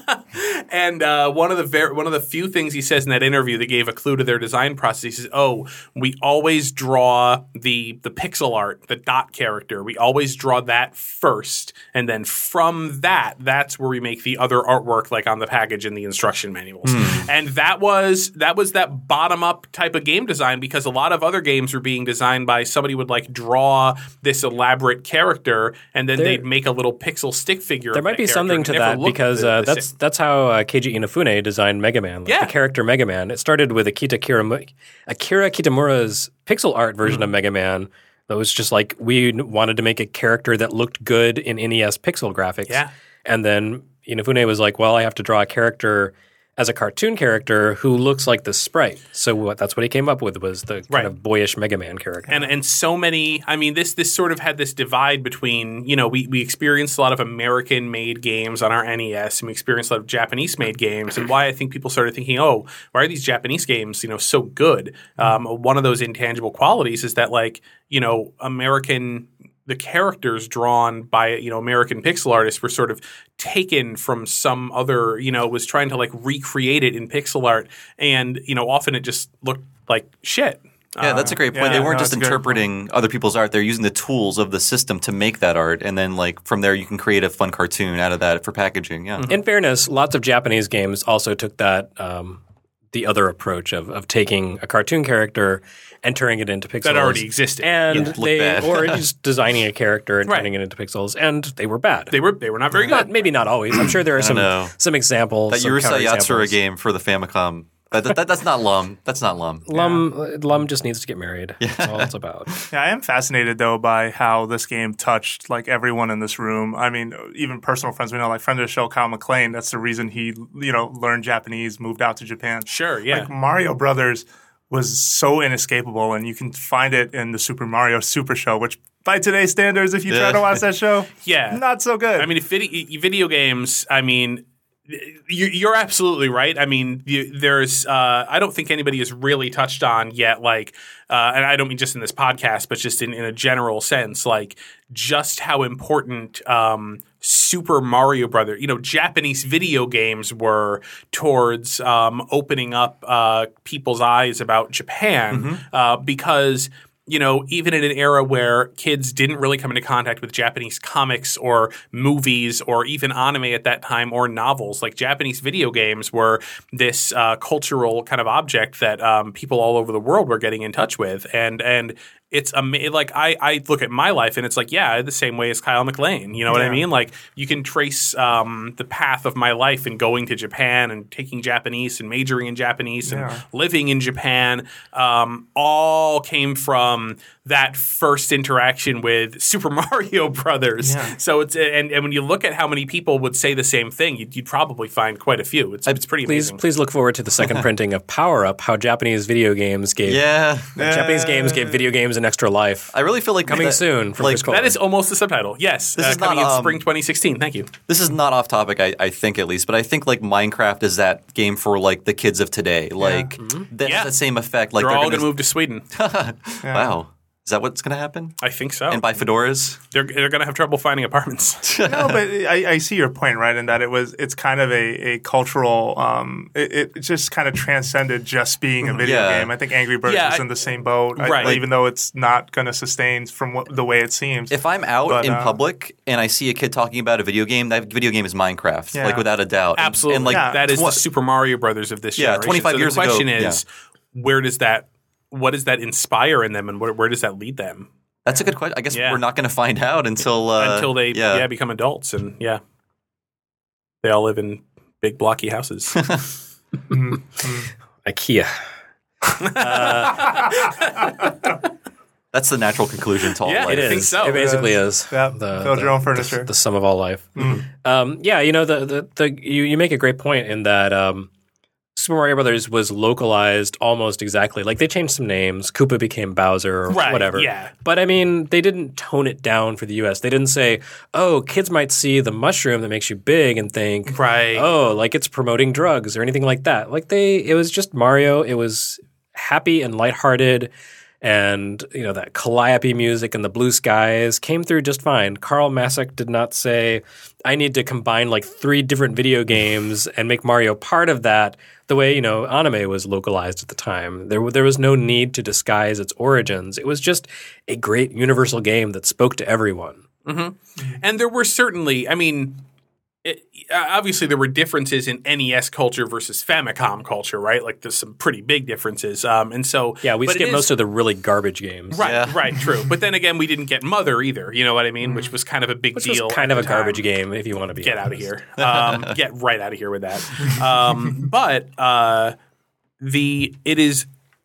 And uh, one of the ver- one of the few things he says in that interview that gave a clue to their design process, he says, "Oh, we always draw the the pixel art, the dot character. We always draw that first, and then from that, that's where we make the other artwork, like on the package and the instruction manuals." And that was that was that bottom up type of game design because a lot of other games were being designed by somebody would like draw this elaborate character, and then There- they'd make a little pixel stick figure. There of might that be character. something It to never that looked because the- uh, the that's same. that's how uh, Keiji Inafune designed Mega Man. Like Yeah. the character Mega Man. It started with Akita Kirama- Akira Kitamura's pixel art version of Mega Man. That was just like we n- wanted to make a character that looked good in N E S pixel graphics. Yeah. And then Inafune was like, well, I have to draw a character as a cartoon character who looks like the sprite. So what, that's what he came up with was the kind Right. of boyish Mega Man character. And and so many, I mean, this this sort of had this divide between, you know, we, we experienced a lot of American-made games on our N E S, and we experienced a lot of Japanese-made games, and why I think people started thinking, oh, why are these Japanese games, you know, so good? Um, one of those intangible qualities is that, like, you know, American the characters drawn by, you know, American pixel artists were sort of taken from some other, you know, was trying to like recreate it in pixel art, and you know, often it just looked like shit. Yeah, that's a great point. yeah, they weren't no, just that's a good interpreting other people's art; they're using the tools of the system to make that art, and then like from there you can create a fun cartoon out of that for packaging. Yeah, In fairness, lots of Japanese games also took that um, the other approach of of taking a cartoon character and turning it into pixels That already existed. and Yeah, look they bad. or just designing a character and Right. turning it into pixels, and they were bad. They were they were not very not, good. maybe not always. I'm sure there are some know. some examples. that some Urusei Yatsura counterexamples. game for the Famicom. That, that, that's not Lum. That's not Lum. Lum Lum just needs to get married. That's all it's about. Yeah, I am fascinated though by how this game touched like everyone in this room. I mean, even personal friends we know, like friend of the show, Kyle McLean. That's the reason he, you know, learned Japanese, moved out to Japan. Sure, yeah. Like Mario Brothers was so inescapable, and you can find it in the Super Mario Super Show, which by today's standards, if you try Yeah. to watch that show, Yeah. not so good. I mean, if video, video games, I mean, you're, you're absolutely right. I mean, you, there's, uh, I don't think anybody has really touched on yet, like, uh, and I don't mean just in this podcast, but just in, in a general sense, like, just how important um, Super Mario Brothers, you know, Japanese video games were towards um, opening up uh, people's eyes about Japan Mm-hmm. uh, because you know, even in an era where kids didn't really come into contact with Japanese comics or movies or even anime at that time or novels, like Japanese video games were this uh, cultural kind of object that um, people all over the world were getting in touch with. And and it's ama- like I, I look at my life and it's like, yeah, the same way as Kyle MacLachlan. You know what Yeah. I mean? Like you can trace um, the path of my life in going to Japan and taking Japanese and majoring in Japanese Yeah. and living in Japan. Um, all came from that first interaction with Super Mario Brothers. Yeah. So it's and, and when you look at how many people would say the same thing, you'd, you'd probably find quite a few. It's it's pretty Please, amazing. please look forward to the second printing of Power Up. How Japanese video games gave Yeah. Japanese games gave video games an extra life. I really feel like Coming that- soon from like, Chris Coleman. That is almost the subtitle. Yes, This uh, is coming not, in um, spring twenty sixteen. Thank you. This is not off topic, I, I think at least, but I think like Minecraft is that game for like the kids of today. Like that Yeah. has the same effect. Like They're, all gonna, going to move to Sweden. Wow, is that what's going to happen? I think so. And buy fedoras? they're they're going to have trouble finding apartments. No, but I, I see your point, right? In that it was, it's kind of a, a cultural. Um, it, it just kind of transcended just being a video Yeah. game. I think Angry Birds Yeah, is I- in the same boat, I- Right. even though it's not going to sustain from what, the way it seems. If I'm out But, in uh, public and I see a kid talking about a video game, that video game is Minecraft, Yeah. like without a doubt. And- Absolutely. And, like Yeah. that is tw- the Super Mario Brothers of this Yeah, generation. twenty-five so years the ago, question is, where does that what does that inspire in them and where, where does that lead them? That's a good question. I guess Yeah. we're not going to find out until uh, Until they yeah. yeah. become adults and yeah. They all live in big blocky houses. IKEA. That's the natural conclusion to all Yeah, life. It I think is. so. It basically is. Yeah, The- build the- your own the- furniture. The, sum of all life. Um, yeah, you know, the the, the you, you make a great point in that um, Super Mario Brothers was localized almost exactly. Like they changed some names. Koopa became Bowser or Right, whatever. yeah. But I mean, they didn't tone it down for the U S. They didn't say, "Oh, kids might see the mushroom that makes you big and think, Right. oh, like it's promoting drugs or anything like that." Like they, it was just Mario. It was happy and lighthearted. And, you know, that calliope music and the blue skies came through just fine. Carl Masick did not say, I need to combine like three different video games and make Mario part of that the way, you know, anime was localized at the time. There, there was no need to disguise its origins. It was just a great universal game that spoke to everyone. And there were certainly, I mean, it, obviously there were differences in N E S culture versus Famicom culture, right? Like there's some pretty big differences. Um, and so Yeah, we but it skipped is- most of the really garbage games. Right, Yeah. right, true. But then again, we didn't get Mother either. You know what I mean? Which was kind of a big Which was deal. kind at of a the time. garbage game, if you want to be Get out of honest. here. Um, get right out of here with that. Um, but uh, the it is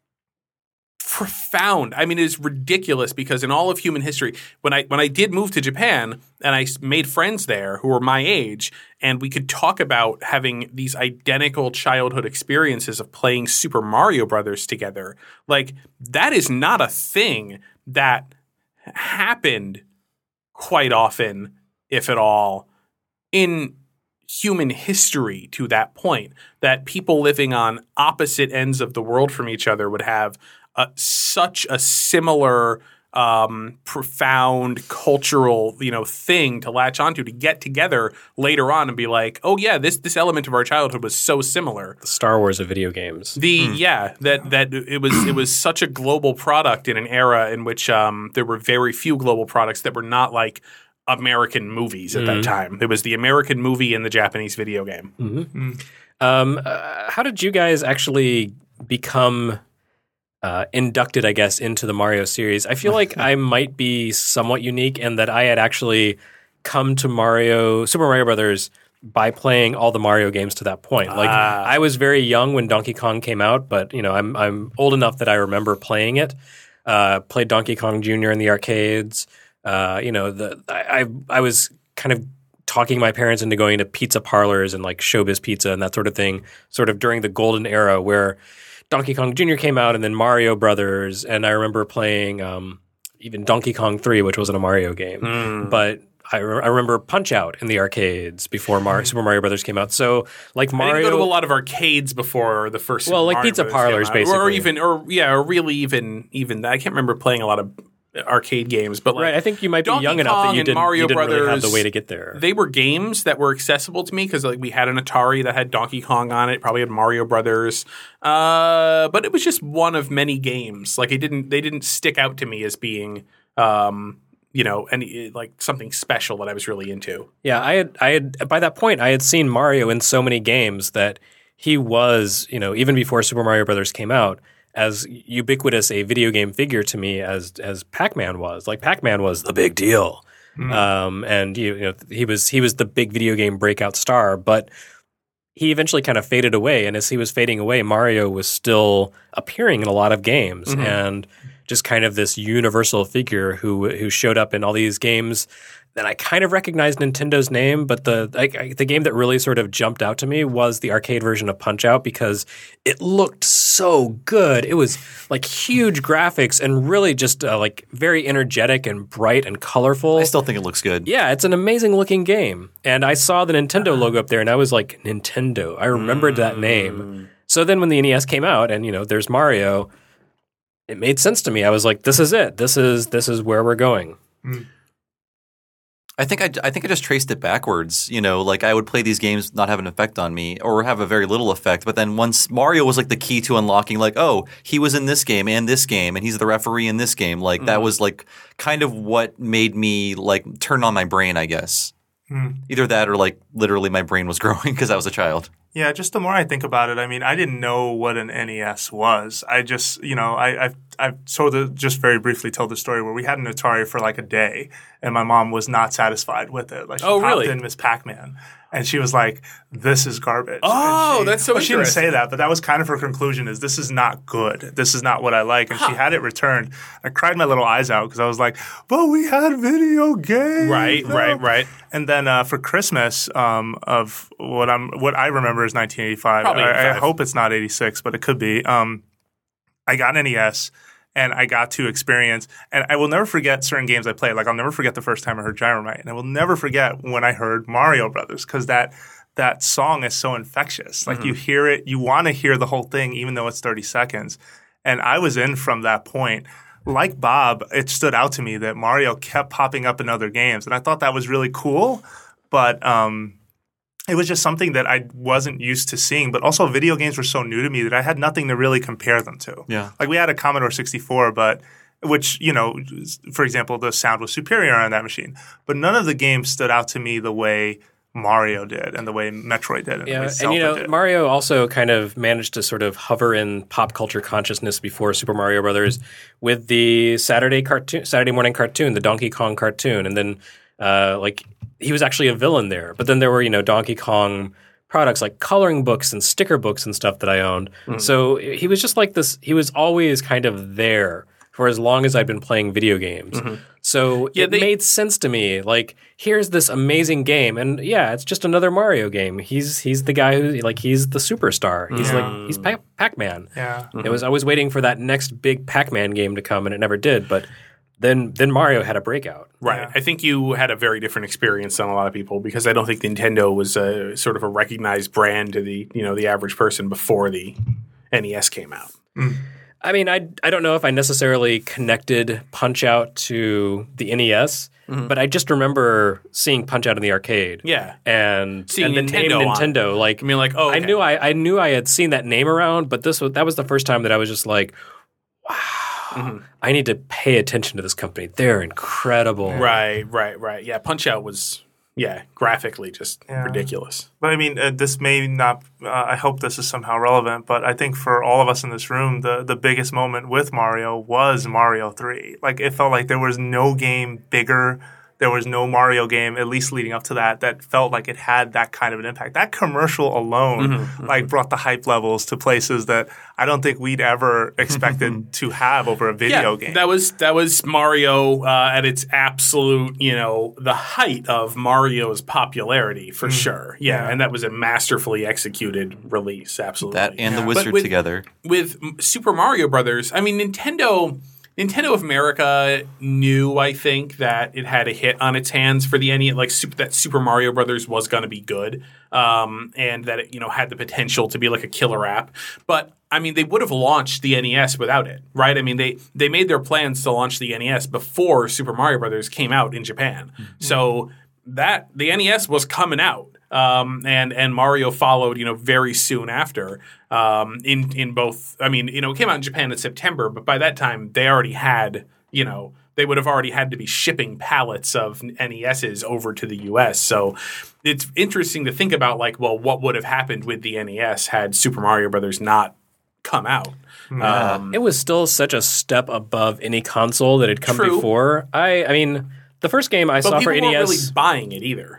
profound. I mean, it is ridiculous because in all of human history, when I when I did move to Japan and I s- made friends there who were my age, and we could talk about having these identical childhood experiences of playing Super Mario Brothers together, like that is not a thing that happened quite often, if at all, in human history to that point, that people living on opposite ends of the world from each other would have uh, such a similar um, profound cultural, you know, thing to latch onto, to get together later on and be like, oh yeah, this this element of our childhood was so similar. The Star Wars of video games. The yeah, that that it was it was such a global product in an era in which um, there were very few global products that were not like American movies at that time. It was the American movie and the Japanese video game. Um, uh, how did you guys actually become uh, inducted, I guess, into the Mario series? I feel like I might be somewhat unique in that I had actually come to Mario, Super Mario Brothers, by playing all the Mario games to that point. Like Ah. I was very young when Donkey Kong came out, but you know, I'm I'm old enough that I remember playing it. Uh, played Donkey Kong Junior in the arcades. Uh, you know, the I, I I was kind of talking my parents into going to pizza parlors and like Showbiz Pizza and that sort of thing, sort of during the golden era where Donkey Kong Junior came out and then Mario Brothers. And I remember playing um, even Donkey Kong three, which wasn't a Mario game. But I, re- I remember Punch-Out in the arcades before Mar- Super Mario Brothers came out. So like I Mario... didn't go to a lot of arcades before the first. Well, Super like Mario pizza Brothers parlors, came out. or basically. even, or yeah, or really even even. I can't remember playing a lot of arcade games, but like right. I think you might be Donkey young enough Kong that you and didn't, Mario you didn't Brothers, really have the way to get there. They were games that were accessible to me because like we had an Atari that had Donkey Kong on it, probably had Mario Brothers, uh, but it was just one of many games. Like it didn't, they didn't stick out to me as being, um, you know, any like something special that I was really into. Yeah, I had, I had by that point I had seen Mario in so many games that he was, you know, even before Super Mario Brothers came out, as ubiquitous a video game figure to me as as Pac-Man was. Like Pac-Man was the big deal, mm. um, and you, you know he was he was the big video game breakout star. But he eventually kind of faded away, and as he was fading away, Mario was still appearing in a lot of games, mm-hmm. and just kind of this universal figure who who showed up in all these games. And I kind of recognized Nintendo's name, but the I, the game that really sort of jumped out to me was the arcade version of Punch-Out because it looked so good. It was like huge graphics and really just uh, like very energetic and bright and colorful. I still think it looks good. Yeah, it's an amazing looking game. And I saw the Nintendo logo up there and I was like, Nintendo. I remembered mm. that name. So then when the N E S came out and, you know, there's Mario, it made sense to me. I was like, this is it. This is this is where we're going. Mm. I think I, I think I just traced it backwards. You know, like I would play these games not have an effect on me or have a very little effect. But then once Mario was like the key to unlocking, like, oh, he was in this game and this game and he's the referee in this game. Like mm. that was like kind of what made me like turn on my brain, I guess. Mm. Either that or like literally my brain was growing because I was a child. Yeah, just the more I think about it, I mean, I didn't know what an N E S was. I just, you know, I, I've, I've told the, just very briefly told the story where we had an Atari for like a day, and my mom was not satisfied with it. Like she oh, popped really? in Miss Pac-Man, and she was like, "This is garbage." Oh, she, that's so well, interesting. She didn't say that, but that was kind of her conclusion: is this is not good. This is not what I like. And huh. she had it returned. I cried my little eyes out because I was like, "But we had video games." Right, no? right, right. And then uh, for Christmas, um, of what I'm, what I remember is nineteen eighty-five. Probably I, I hope it's not eighty-six, but it could be. Um, I got an N E S. And I got to experience, and I will never forget certain games I played. Like I'll never forget the first time I heard Gyromite, and I will never forget when I heard Mario Brothers because that that song is so infectious. Like mm-hmm. you hear it, you want to hear the whole thing, even though it's thirty seconds. And I was in from that point. Like Bob, it stood out to me that Mario kept popping up in other games, and I thought that was really cool. But um, it was just something that I wasn't used to seeing. But also video games were so new to me that I had nothing to really compare them to. Yeah. Like we had a Commodore sixty-four, but which, you know, for example, the sound was superior on that machine. But none of the games stood out to me the way Mario did and the way Metroid did and yeah, the way Zelda and you know, did. Mario also kind of managed to sort of hover in pop culture consciousness before Super Mario Brothers with the Saturday cartoon, Saturday morning cartoon, the Donkey Kong cartoon, and then uh, like he was actually a villain there. But then there were, you know, Donkey Kong products like coloring books and sticker books and stuff that I owned. Mm-hmm. So he was just like this. He was always kind of there for as long as I'd been playing video games. Mm-hmm. So yeah, it they, made sense to me. Like, here's this amazing game, and yeah, it's just another Mario game. He's he's the guy who like he's the superstar. He's yeah. like he's Pac- Pac-Man. Yeah, mm-hmm. It was I was waiting for that next big Pac-Man game to come, and it never did. But then then Mario had a breakout. Right. Yeah. I think you had a very different experience than a lot of people because I don't think Nintendo was a sort of a recognized brand to the you know the average person before the N E S came out. Mm. I mean, I, I don't know if I necessarily connected Punch-Out to the N E S, mm-hmm. but I just remember seeing Punch-Out in the arcade. Yeah, and seeing and the Nintendo name Nintendo. On. Like, I mean, like, oh, okay. I knew I, I knew I had seen that name around, but this was that was the first time that I was just like, wow, mm-hmm. I need to pay attention to this company. They're incredible. Right, right, right. Yeah, Punch-Out was. Yeah, graphically just yeah. ridiculous. But I mean, uh, this may not uh, – I hope this is somehow relevant, but I think for all of us in this room, the, the biggest moment with Mario was Mario three. Like, it felt like there was no game bigger. There was no Mario game, at least leading up to that, that felt like it had that kind of an impact. That commercial alone, mm-hmm, like, mm-hmm. brought the hype levels to places that I don't think we'd ever expected to have over a video yeah, game. That was that was Mario uh, at its absolute, you know, the height of Mario's popularity for mm-hmm. sure. Yeah, yeah, and that was a masterfully executed release. Absolutely, that and yeah. the Wizard with, together with Super Mario Brothers. I mean, Nintendo. Nintendo of America knew, I think, that it had a hit on its hands for the N E S, like super, that Super Mario Brothers was going to be good, um, and that it, you know, had the potential to be like a killer app. But I mean, they would have launched the N E S without it, right? I mean, they they made their plans to launch the N E S before Super Mario Brothers came out in Japan. Mm-hmm. So that the N E S was coming out. Um, and and Mario followed, you know, very soon after. Um, in in both, I mean, you know, it came out in Japan in September, but by that time they already had, you know, they would have already had to be shipping pallets of N E S's over to the U S. So it's interesting to think about, like, well, what would have happened with the N E S had Super Mario Brothers not come out? Yeah. Um, it was still such a step above any console that had come true. before. I, I mean, the first game I but saw for N E S, weren't really buying it either.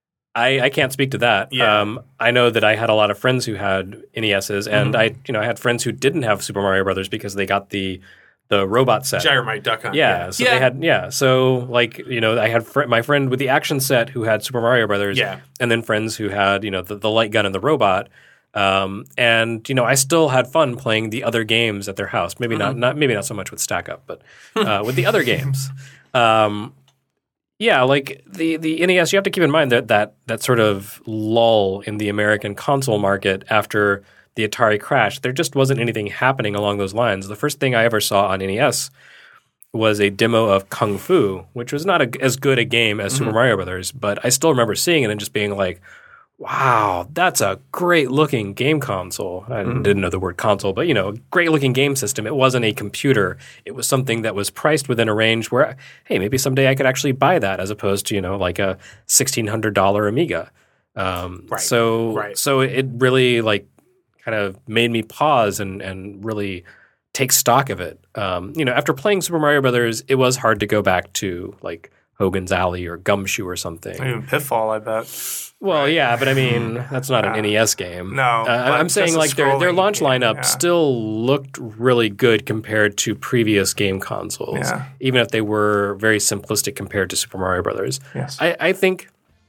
I, I can't speak to that. Yeah. Um, I know that I had a lot of friends who had N E S's, and mm-hmm. I, you know, I had friends who didn't have Super Mario Brothers because they got the the robot set, Gyromite Duck Hunt. Yeah, yeah. so yeah. they had, yeah. So like, you know, I had fr- my friend with the action set who had Super Mario Brothers, yeah. and then friends who had, you know, the, the light gun and the robot. Um, and you know, I still had fun playing the other games at their house. Maybe mm-hmm. not, not, maybe not so much with Stack Up, but uh, with the other games. Um, Yeah, like the, the N E S, you have to keep in mind that, that that sort of lull in the American console market after the Atari crash. There just wasn't anything happening along those lines. The first thing I ever saw on N E S was a demo of Kung Fu, which was not a, as good a game as mm-hmm. Super Mario Brothers, but I still remember seeing it and just being like, wow, that's a great-looking game console. I mm-hmm. didn't know the word console, but, you know, great-looking game system. It wasn't a computer. It was something that was priced within a range where, hey, maybe someday I could actually buy that as opposed to, you know, like a sixteen hundred dollars Amiga. Um, right. So, right. so it really, like, kind of made me pause and, and really take stock of it. Um, you know, after playing Super Mario Brothers, it was hard to go back to, like, Hogan's Alley or Gumshoe or something. Even Pitfall, I bet. Well, yeah, but I mean, that's not an N E S game. No. Uh, I'm saying like their their launch game, lineup yeah. still looked really good compared to previous game consoles, yeah. even if they were very simplistic compared to Super Mario Brothers. Yes. I, I think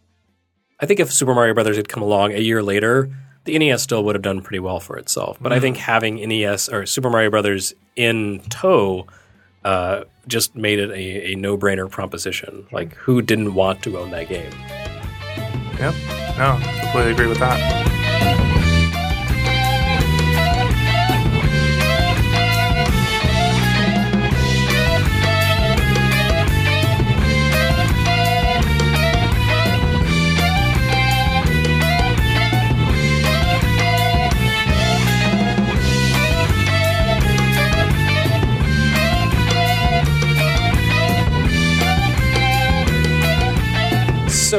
I think if Super Mario Brothers had come along a year later, the N E S still would have done pretty well for itself. But mm. I think having N E S or Super Mario Brothers in tow uh, just made it a, a no-brainer proposition. Like, who didn't want to own that game? Yep. No, completely agree with that. So,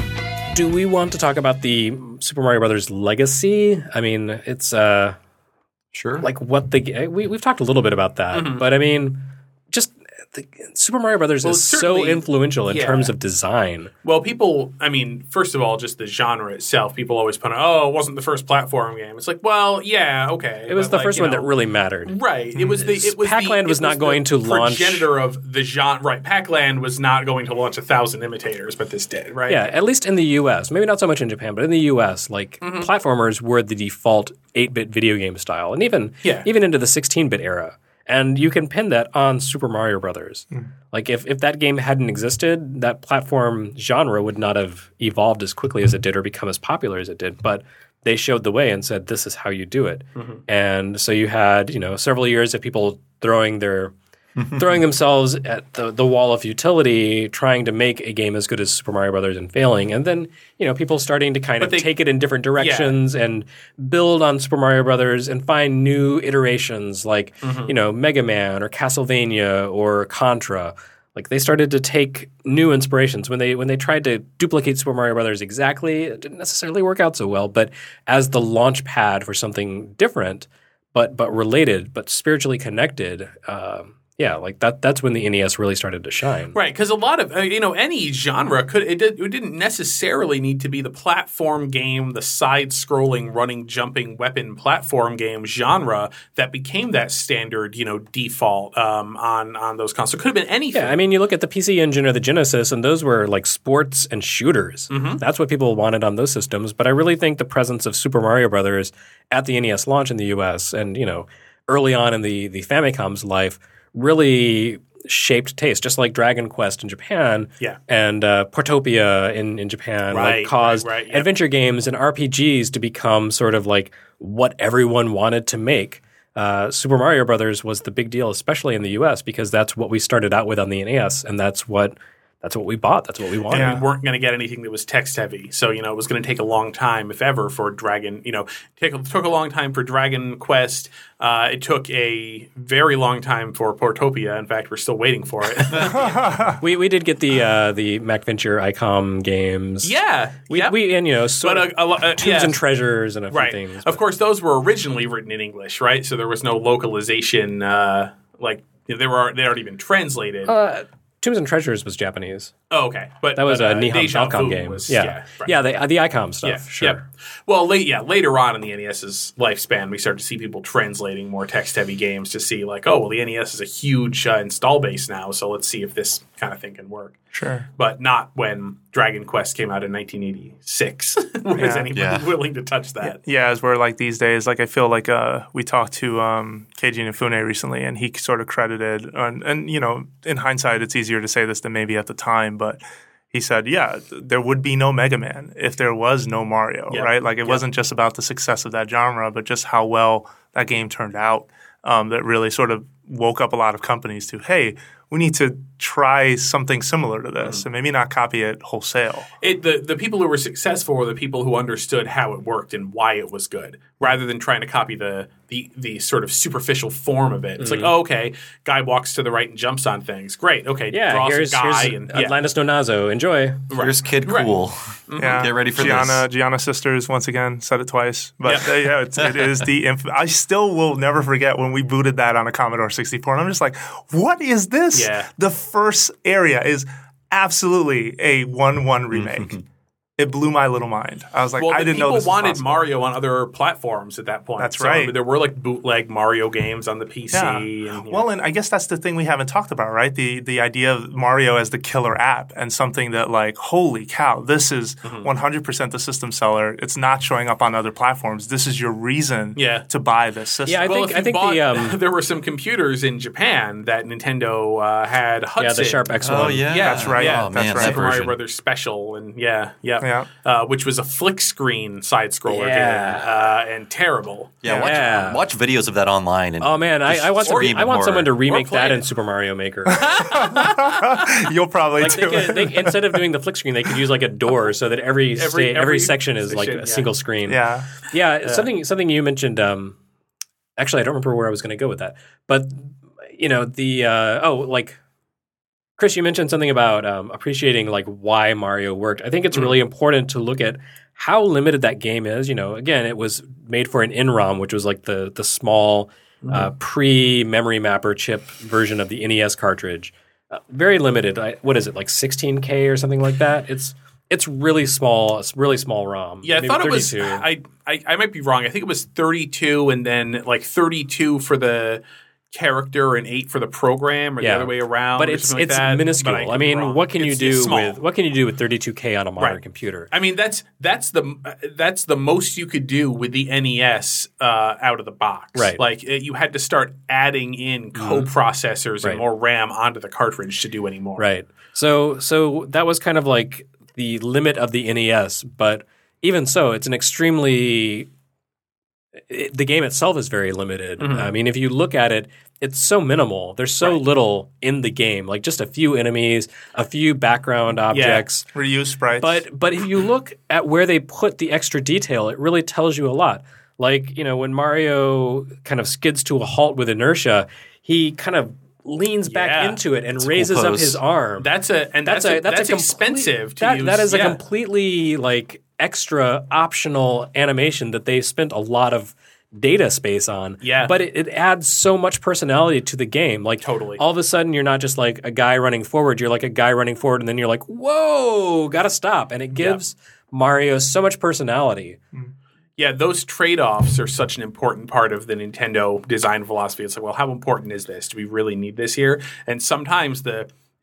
do we want to talk about the Super Mario Brothers legacy? I mean, it's uh, sure. Like what the we we've talked a little bit about that, mm-hmm. but I mean, just the, Super Mario Brothers well, is so influential in yeah. terms of design. Well, people, I mean, first of all, just the genre itself. People always put, oh, it wasn't the first platform game. It's like, well, yeah, okay. It was the like, first you one know, that really mattered, right? It was the it was Pac-Land the, was it not was going the to launch progenitor of the genre. Right, Pac-Land was not going to launch a thousand imitators, but this did, right? Yeah, at least in the U S. Maybe not so much in Japan, but in the U S, like mm-hmm. platformers were the default eight-bit video game style, and even yeah. even into the sixteen-bit era. And you can pin that on Super Mario Brothers. Mm. Like if, if that game hadn't existed, that platform genre would not have evolved as quickly as it did or become as popular as it did. But they showed the way and said, this is how you do it. Mm-hmm. And so you had, you know, several years of people throwing their throwing themselves at the, the wall of futility, trying to make a game as good as Super Mario Brothers and failing. And then, you know, people starting to kind but of they, take it in different directions yeah. and build on Super Mario Brothers and find new iterations like, mm-hmm. you know, Mega Man or Castlevania or Contra. Like they started to take new inspirations. When they when they tried to duplicate Super Mario Brothers exactly, it didn't necessarily work out so well. But as the launch pad for something different, but but related, but spiritually connected, um, yeah, like that. That's when the N E S really started to shine, right? Because a lot of uh, you know any genre could it, did, it didn't necessarily need to be the platform game, the side-scrolling, running, jumping weapon platform game genre that became that standard, you know, default um, on on those consoles. It could have been anything. Yeah, I mean, you look at the P C Engine or the Genesis, and those were like sports and shooters. Mm-hmm. That's what people wanted on those systems. But I really think the presence of Super Mario Brothers at the N E S launch in the U S and you know early on in the the Famicom's life really shaped taste, just like Dragon Quest in Japan Yeah. and uh, Portopia in, in Japan, Right, like caused right, right, yep. adventure games and R P Gs to become sort of like what everyone wanted to make. Uh, Super Mario Brothers was the big deal, especially in the U S, because that's what we started out with on the N E S, and that's what that's what we bought. That's what we wanted. And we weren't going to get anything that was text heavy. So, you know, it was going to take a long time, if ever, for Dragon, you know, take, it took a long time for Dragon Quest. Uh, it took a very long time for Portopia. In fact, we're still waiting for it. we we did get the uh, the MacVenture ICOM games. yeah. We, yep. we and you know sort But of a, a, lo- uh, Tombs yeah. and Treasures and a few Right. things. Of but- course, those were originally written in English, right? So there was no localization. Uh, like they were, they already been translated. Uh, Tombs and Treasures was Japanese. oh, okay, but That was but, a uh, Nihon Deja Falcom Vu game. was- yeah, yeah, right. yeah, the, the ICOM stuff. Yeah, sure. yep. Well, late, yeah, later on in the NES's lifespan, we started to see people translating more text-heavy games to see, like, oh, well, the N E S is a huge uh, install base now, so let's see if this kind of thing can work. Sure. But not when Dragon Quest came out in nineteen eighty-six. Was Yeah. anybody Yeah. willing to touch that? Yeah, as we're like these days, like I feel like uh, we talked to um, Keiji Inafune recently, and he sort of credited, and, and you know, in hindsight, it's easier to say this than maybe at the time, but he said, yeah, th- there would be no Mega Man if there was no Mario, Yeah. right? Like it Yeah. wasn't just about the success of that genre, but just how well that game turned out um, that really sort of woke up a lot of companies to, hey, we need to try something similar to this Mm-hmm. and maybe not copy it wholesale. It, the, the people who were successful were the people who understood how it worked and why it was good, rather than trying to copy the the, the sort of superficial form of it. It's Mm-hmm. like, oh, okay, guy walks to the right and jumps on things. Great, okay, Yeah, draws here's, a guy. here's and, yeah. Atlantis no Nazo. Enjoy. Here's Kid Right. Cool. Yeah, Get ready for Gianna, this. Gianna Sisters once again said it twice, but Yeah. uh, yeah, it's, it is the. Inf- I still will never forget when we booted that on a Commodore sixty-four, and I'm just like, "What is this?" Yeah. The first area is absolutely a one-one remake. It blew my little mind. I was like, Well, I the didn't know people this was wanted possible. Mario on other platforms at that point. That's So, right. There were like bootleg Mario games on the P C. Yeah. And, you know. Well, and I guess that's the thing we haven't talked about, right? The the idea of Mario as the killer app and something that like, holy cow, this is Mm-hmm. one hundred percent the system seller. It's not showing up on other platforms. This is your reason Yeah. to buy this system. Yeah, I well, think if I you think bought, the um, there were some computers in Japan that Nintendo uh, had Hudson. yeah the Sharp X one. Oh, yeah. Yeah, That's right. Yeah, Oh, That's man, right. that Super Mario version. Brothers Special, and yeah, yeah, Yeah. Uh, which was a flick screen side scroller Yeah. game, uh, and terrible. Yeah, watch, Yeah. watch videos of that online. And Oh man, I, I want some, scream I in want horror. someone to remake play that it. in Super Mario Maker. You'll probably Like they do could, it. they, instead of doing the flick screen, they could use like a door so that every Every- sta- every, every section is like section, a yeah. single screen. Yeah. Yeah, something something you mentioned. Um, actually, I don't remember where I was going to go with that, but you know the uh, oh like Chris, you mentioned something about um, appreciating like why Mario worked. I think it's really important to look at how limited that game is. You know, again, it was made for an N ROM, which was like the the small uh, pre-memory mapper chip version of the N E S cartridge. Uh, very limited. I, what is it, like sixteen K or something like that? It's it's really small. It's really small ROM. Yeah, I Maybe thought it was. thirty-two. I, I I might be wrong. I think it was thirty-two, and then like thirty-two for the character and eight for the program, or Yeah. the other way around. But or it's something it's like that. minuscule. But I, could be mean, wrong. what can It's- you it's do small. with what can you do with thirty-two K on a modern Right. computer? I mean, that's that's the that's the most you could do with the N E S uh, out of the box. Right. Like it, you had to start adding in coprocessors Right. and more RAM onto the cartridge to do any more. Right. So so that was kind of like the limit of the N E S, but even so, it's an extremely it, the game itself is very limited. Mm-hmm. I mean, if you look at it, it's so minimal. There's so Right. little in the game, like just a few enemies, a few background objects. Reuse sprites. But but if you look at where they put the extra detail, it really tells you a lot. Like, you know, when Mario kind of skids to a halt with inertia, he kind of leans back Yeah. into it and a cool raises up pose. his arm. That's a and that's, that's a, a that's, that's a complete- expensive to that, use. That is a yeah. completely like extra optional animation that they spent a lot of data space on. Yeah. But it, it adds so much personality to the game. Like Totally. all of a sudden you're not just like a guy running forward, you're like a guy running forward and then you're like, whoa, gotta stop. And it gives Mario so much personality. Yeah, those trade-offs are such an important part of the Nintendo design philosophy. It's like, well, how important is this? Do we really need this here? And sometimes the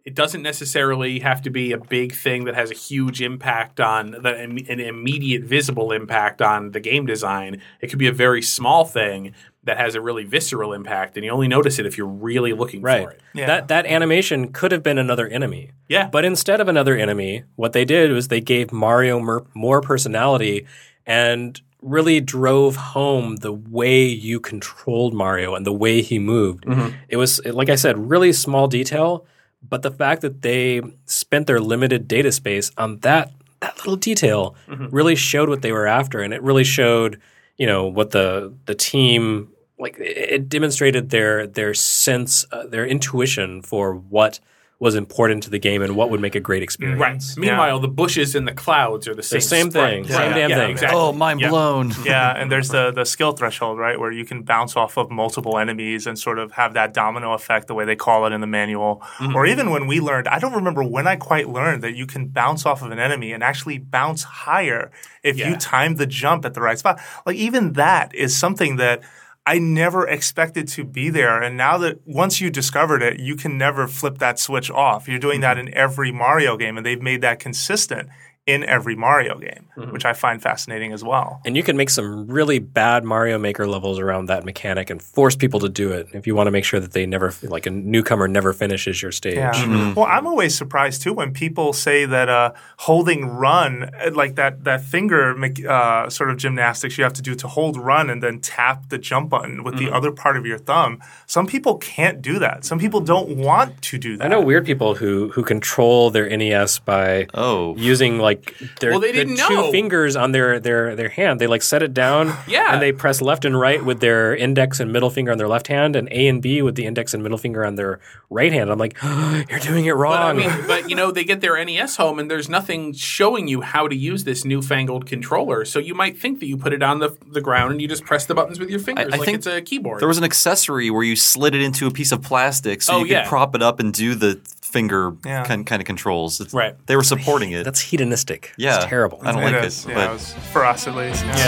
It doesn't necessarily have to be a big thing that has a huge impact on the, an immediate visible impact on the game design. It could be a very small thing that has a really visceral impact, and you only notice it if you're really looking Right. for it. Yeah. That that animation could have been another enemy. Yeah. But instead of another enemy, what they did was they gave Mario mer- more personality and really drove home the way you controlled Mario and the way he moved. Mm-hmm. It was, like I said, really small detail, but the fact that they spent their limited data space on that that little detail Mm-hmm. really showed what they were after, and it really showed, you know, what the the team like. It demonstrated their their sense, uh, their intuition for what was important to the game and what would make a great experience. Right. Meanwhile, the bushes and the clouds are the same. The same sprite. thing. Same damn thing. Exactly. Oh, mind Yeah. blown. Yeah, and there's the the skill threshold, right, where you can bounce off of multiple enemies and sort of have that domino effect, the way they call it in the manual. Mm-hmm. Or even when we learned, I don't remember when I quite learned that you can bounce off of an enemy and actually bounce higher if Yeah. you time the jump at the right spot. Like even that is something that I never expected to be there. And now that once you discovered it, you can never flip that switch off. You're doing that in every Mario game, and they've made that consistent in every Mario game, Mm-hmm. which I find fascinating as well. And you can make some really bad Mario Maker levels around that mechanic and force people to do it if you want to make sure that they never, like a newcomer never finishes your stage. Yeah. Well, I'm always surprised too when people say that uh, holding run, uh, like that that finger mech- uh, sort of gymnastics you have to do to hold run and then tap the jump button with the other part of your thumb. Some people can't do that. Some people don't want to do that. I know weird people who who control their N E S by Oh. using like their, Well, they their didn't two know. fingers on their, their, their hand. They like set it down Yeah. and they press left and right with their index and middle finger on their left hand and A and B with the index and middle finger on their right hand. I'm like, oh, you're doing it wrong. But I mean, but you know, they get their N E S home, and there's nothing showing you how to use this newfangled controller. So you might think that you put it on the the ground and you just press the buttons with your fingers, I like think it's a keyboard. There was an accessory where you slid it into a piece of plastic so Oh, you could yeah. prop it up and do the finger Yeah. kind, kind of controls. It's- Right. They were supporting it. That's hedonistic. Yeah. It's terrible. I don't It like is. it. Yeah, but it was, for us at least. Yeah.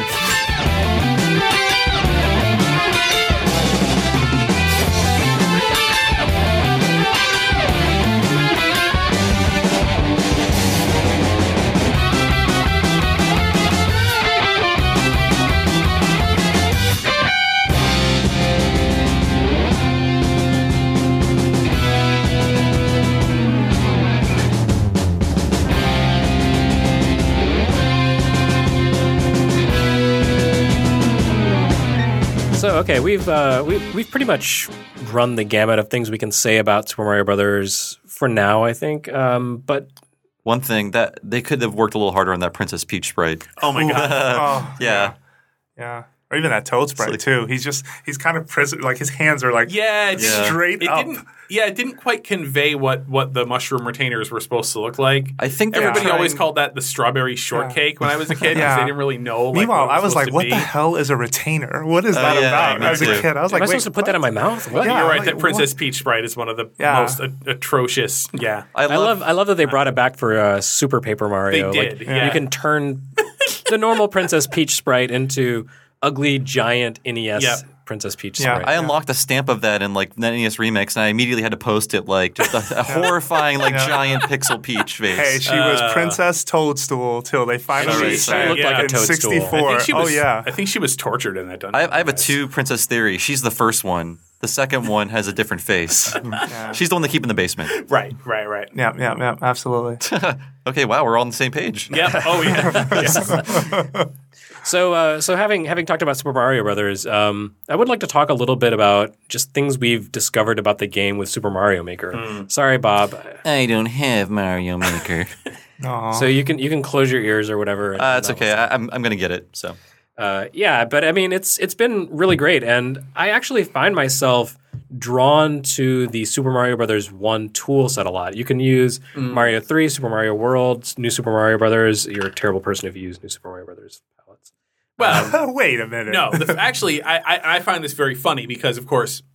yeah. So okay, we've uh, we we've pretty much run the gamut of things we can say about Super Mario Brothers for now, I think. Um, but one thing that they could have worked a little harder on that Princess Peach sprite. Oh my god. Oh, Yeah. yeah. Or even that Toad sprite like- too. He's just he's kind of prison. Like his hands are like Yeah, it Yeah. straight It up. didn't. Yeah, it didn't quite convey what, what the mushroom retainers were supposed to look like. I think they're Everybody trying- always called that the strawberry shortcake when I was a kid because Yeah. they didn't really know. Like, Meanwhile, what it I was supposed like, to "What be. the hell is a retainer? What is that yeah, about?" me As a too. kid, I was am like, I "Wait, supposed to put that in my mouth? What? Yeah. You're right. like, That Princess what? Peach sprite is one of the Yeah. most a- atrocious. Yeah. I I love, love I love that they brought it back for uh, Super Paper Mario. They did, Like, yeah. You can turn the normal Princess Peach sprite into ugly giant N E S Yep. Princess Peach Yeah. sprite. I unlocked a stamp of that in like N E S Remix, and I immediately had to post it like just a, a horrifying like giant pixel peach face. Hey, she was Princess Toadstool till they finally She- said she looked like a in toadstool. sixty-four. I think she was, oh yeah, I think she was tortured in that dungeon. I, I have a two princess theory. She's the first one. The second one has a different face. She's the one they keep in the basement. Right, right, right. yeah, yeah, yeah, absolutely. Okay, wow, we're all on the same page. Yep. Oh yeah. Yeah. So, uh, so having having talked about Super Mario Brothers, um, I would like to talk a little bit about just things we've discovered about the game with Super Mario Maker. Sorry, Bob. I don't have Mario Maker. Aw. So you can you can close your ears or whatever. and uh, it's that okay. I, I'm I'm gonna get it. So Uh, yeah, but I mean, it's it's been really great, and I actually find myself drawn to the Super Mario Brothers one tool set a lot. You can use Mario three, Super Mario World, New Super Mario Brothers. You're a terrible person if you use New Super Mario Brothers palettes. Well, Wait a minute. no. The, actually, I, I I find this very funny because, of course,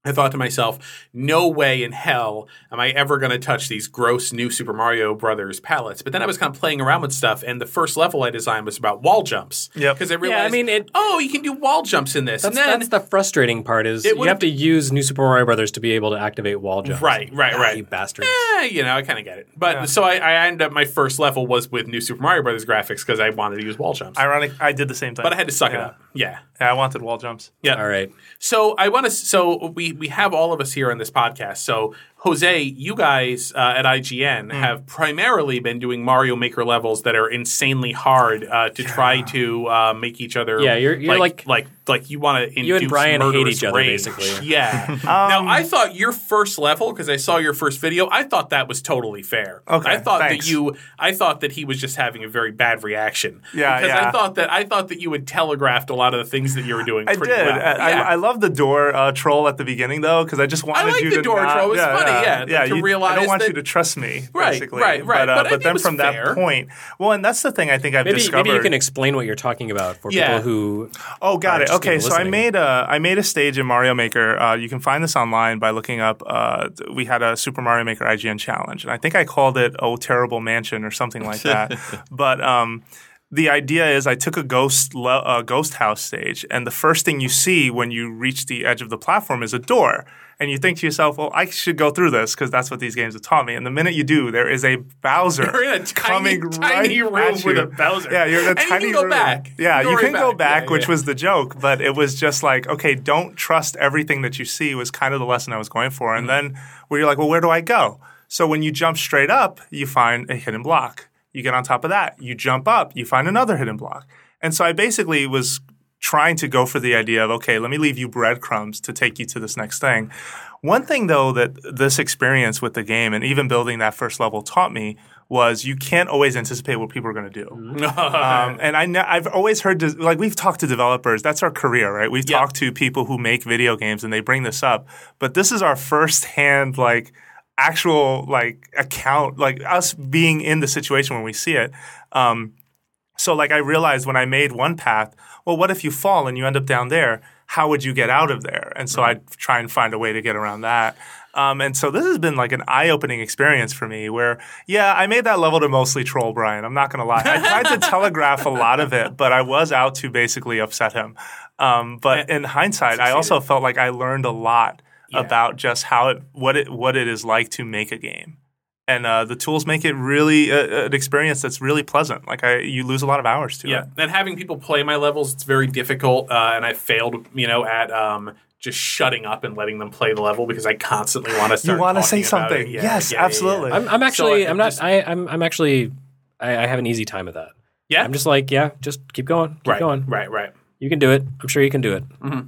I thought to myself, no way in hell am I ever going to touch these gross new Super Mario Brothers palettes. But then I was kind of playing around with stuff, and the first level I designed was about wall jumps. Yep. Because I realized, Yeah, I mean, it- oh, you can do wall jumps in this. That's, and then, that's the frustrating part is you would've- have to use New Super Mario Brothers to be able to activate wall jumps. Right, right, Ah, right. You bastards. eh, you know, I kind of get it. But Yeah. so I, I ended up, my first level was with new Super Mario Brothers graphics because I wanted to use wall jumps. Ironic, I did the same thing. but I had to suck it Yeah. up. Yeah. Yeah, I wanted wall jumps. Yeah. All right. So I want to. So we we have all of us here on this podcast. So Jose, you guys uh, at I G N Mm. have primarily been doing Mario Maker levels that are insanely hard uh, to try to uh, make each other. Yeah, you're- you're like like- like like you want to. You and Brian hate murderous each other, rage. basically. Yeah. now I thought your first level, because I saw your first video, I thought that was totally fair. Okay, I thought thanks. that you. I thought that he was just having a very bad reaction. Yeah, because I yeah. thought that I thought that you had telegraphed a lot of the things that you were doing. I pretty did. Well. I, Yeah. I, I love the door uh, troll at the beginning, though, because I just wanted like you the to door not, troll. It was yeah, funny, yeah, yeah, to you- I realize don't want that- you to trust me, Right, basically. right, right. But, uh, But I but think then it was from fair. that point, well, and that's the thing I think I've Maybe discovered. maybe you can explain what you're talking about for Yeah. people who. Oh, got are it. just Okay, people so I listening. made a I made a stage in Mario Maker. Uh, you can find this online by looking up. Uh, we had a Super Mario Maker I G N challenge, and I think I called it "Oh Terrible Mansion" or something like that. But um, the idea is, I took a ghost le- uh, ghost house stage, and the first thing you see when you reach the edge of the platform is a door. And you think to yourself, well, I should go through this because that's what these games have taught me. And the minute you do, there is a Bowser You're in a tiny, coming tiny right room at with you. a Bowser. Yeah, you're in a And you tiny can go room. back. Yeah, You can you go can right go back. back, Yeah, which yeah. was the joke. But it was just like, okay, don't trust everything that you see was kind of the lesson I was going for. And Mm-hmm. then where you're like, well, where do I go? So when you jump straight up, you find a hidden block. You get on top of that. You jump up, you find another hidden block. And so I basically was trying to go for the idea of, okay, let me leave you breadcrumbs to take you to this next thing. One thing, though, that this experience with the game and even building that first level taught me was you can't always anticipate what people are going to do. um, and I know, I've always heard, de- like we've talked to developers. That's our career, right? We've Yeah. talked to people who make video games and they bring this up. But this is our firsthand, like, actual, like, account, like us being in the situation when we see it. Um, so, like, I realized when I made one path, well, what if you fall and you end up down there? How would you get out of there? And so I'd try and find a way to get around that. Um, and so this has been like an eye-opening experience for me where, yeah, I made that level to mostly troll Brian. I'm not going to lie. I tried to telegraph a lot of it, but I was out to basically upset him. Um, but in hindsight, I also felt like I learned a lot Yeah. about just how it what it what it is like to make a game. And uh, the tools make it really uh, an experience that's really pleasant. Like I, you lose a lot of hours to Yeah, it. and having people play my levels, it's very difficult, uh, and I failed, you know, at um, just shutting up and letting them play the level because I constantly want to start. You want to say talking about it. something? Yeah, yes, yeah, yeah, absolutely. Yeah, I'm, I'm actually. So I- I'm not. just- I, I'm. I'm actually. I, I have an easy time at that. Yeah? I'm just like, yeah, just keep going. Keep right, going. right, right. You can do it. I'm sure you can do it.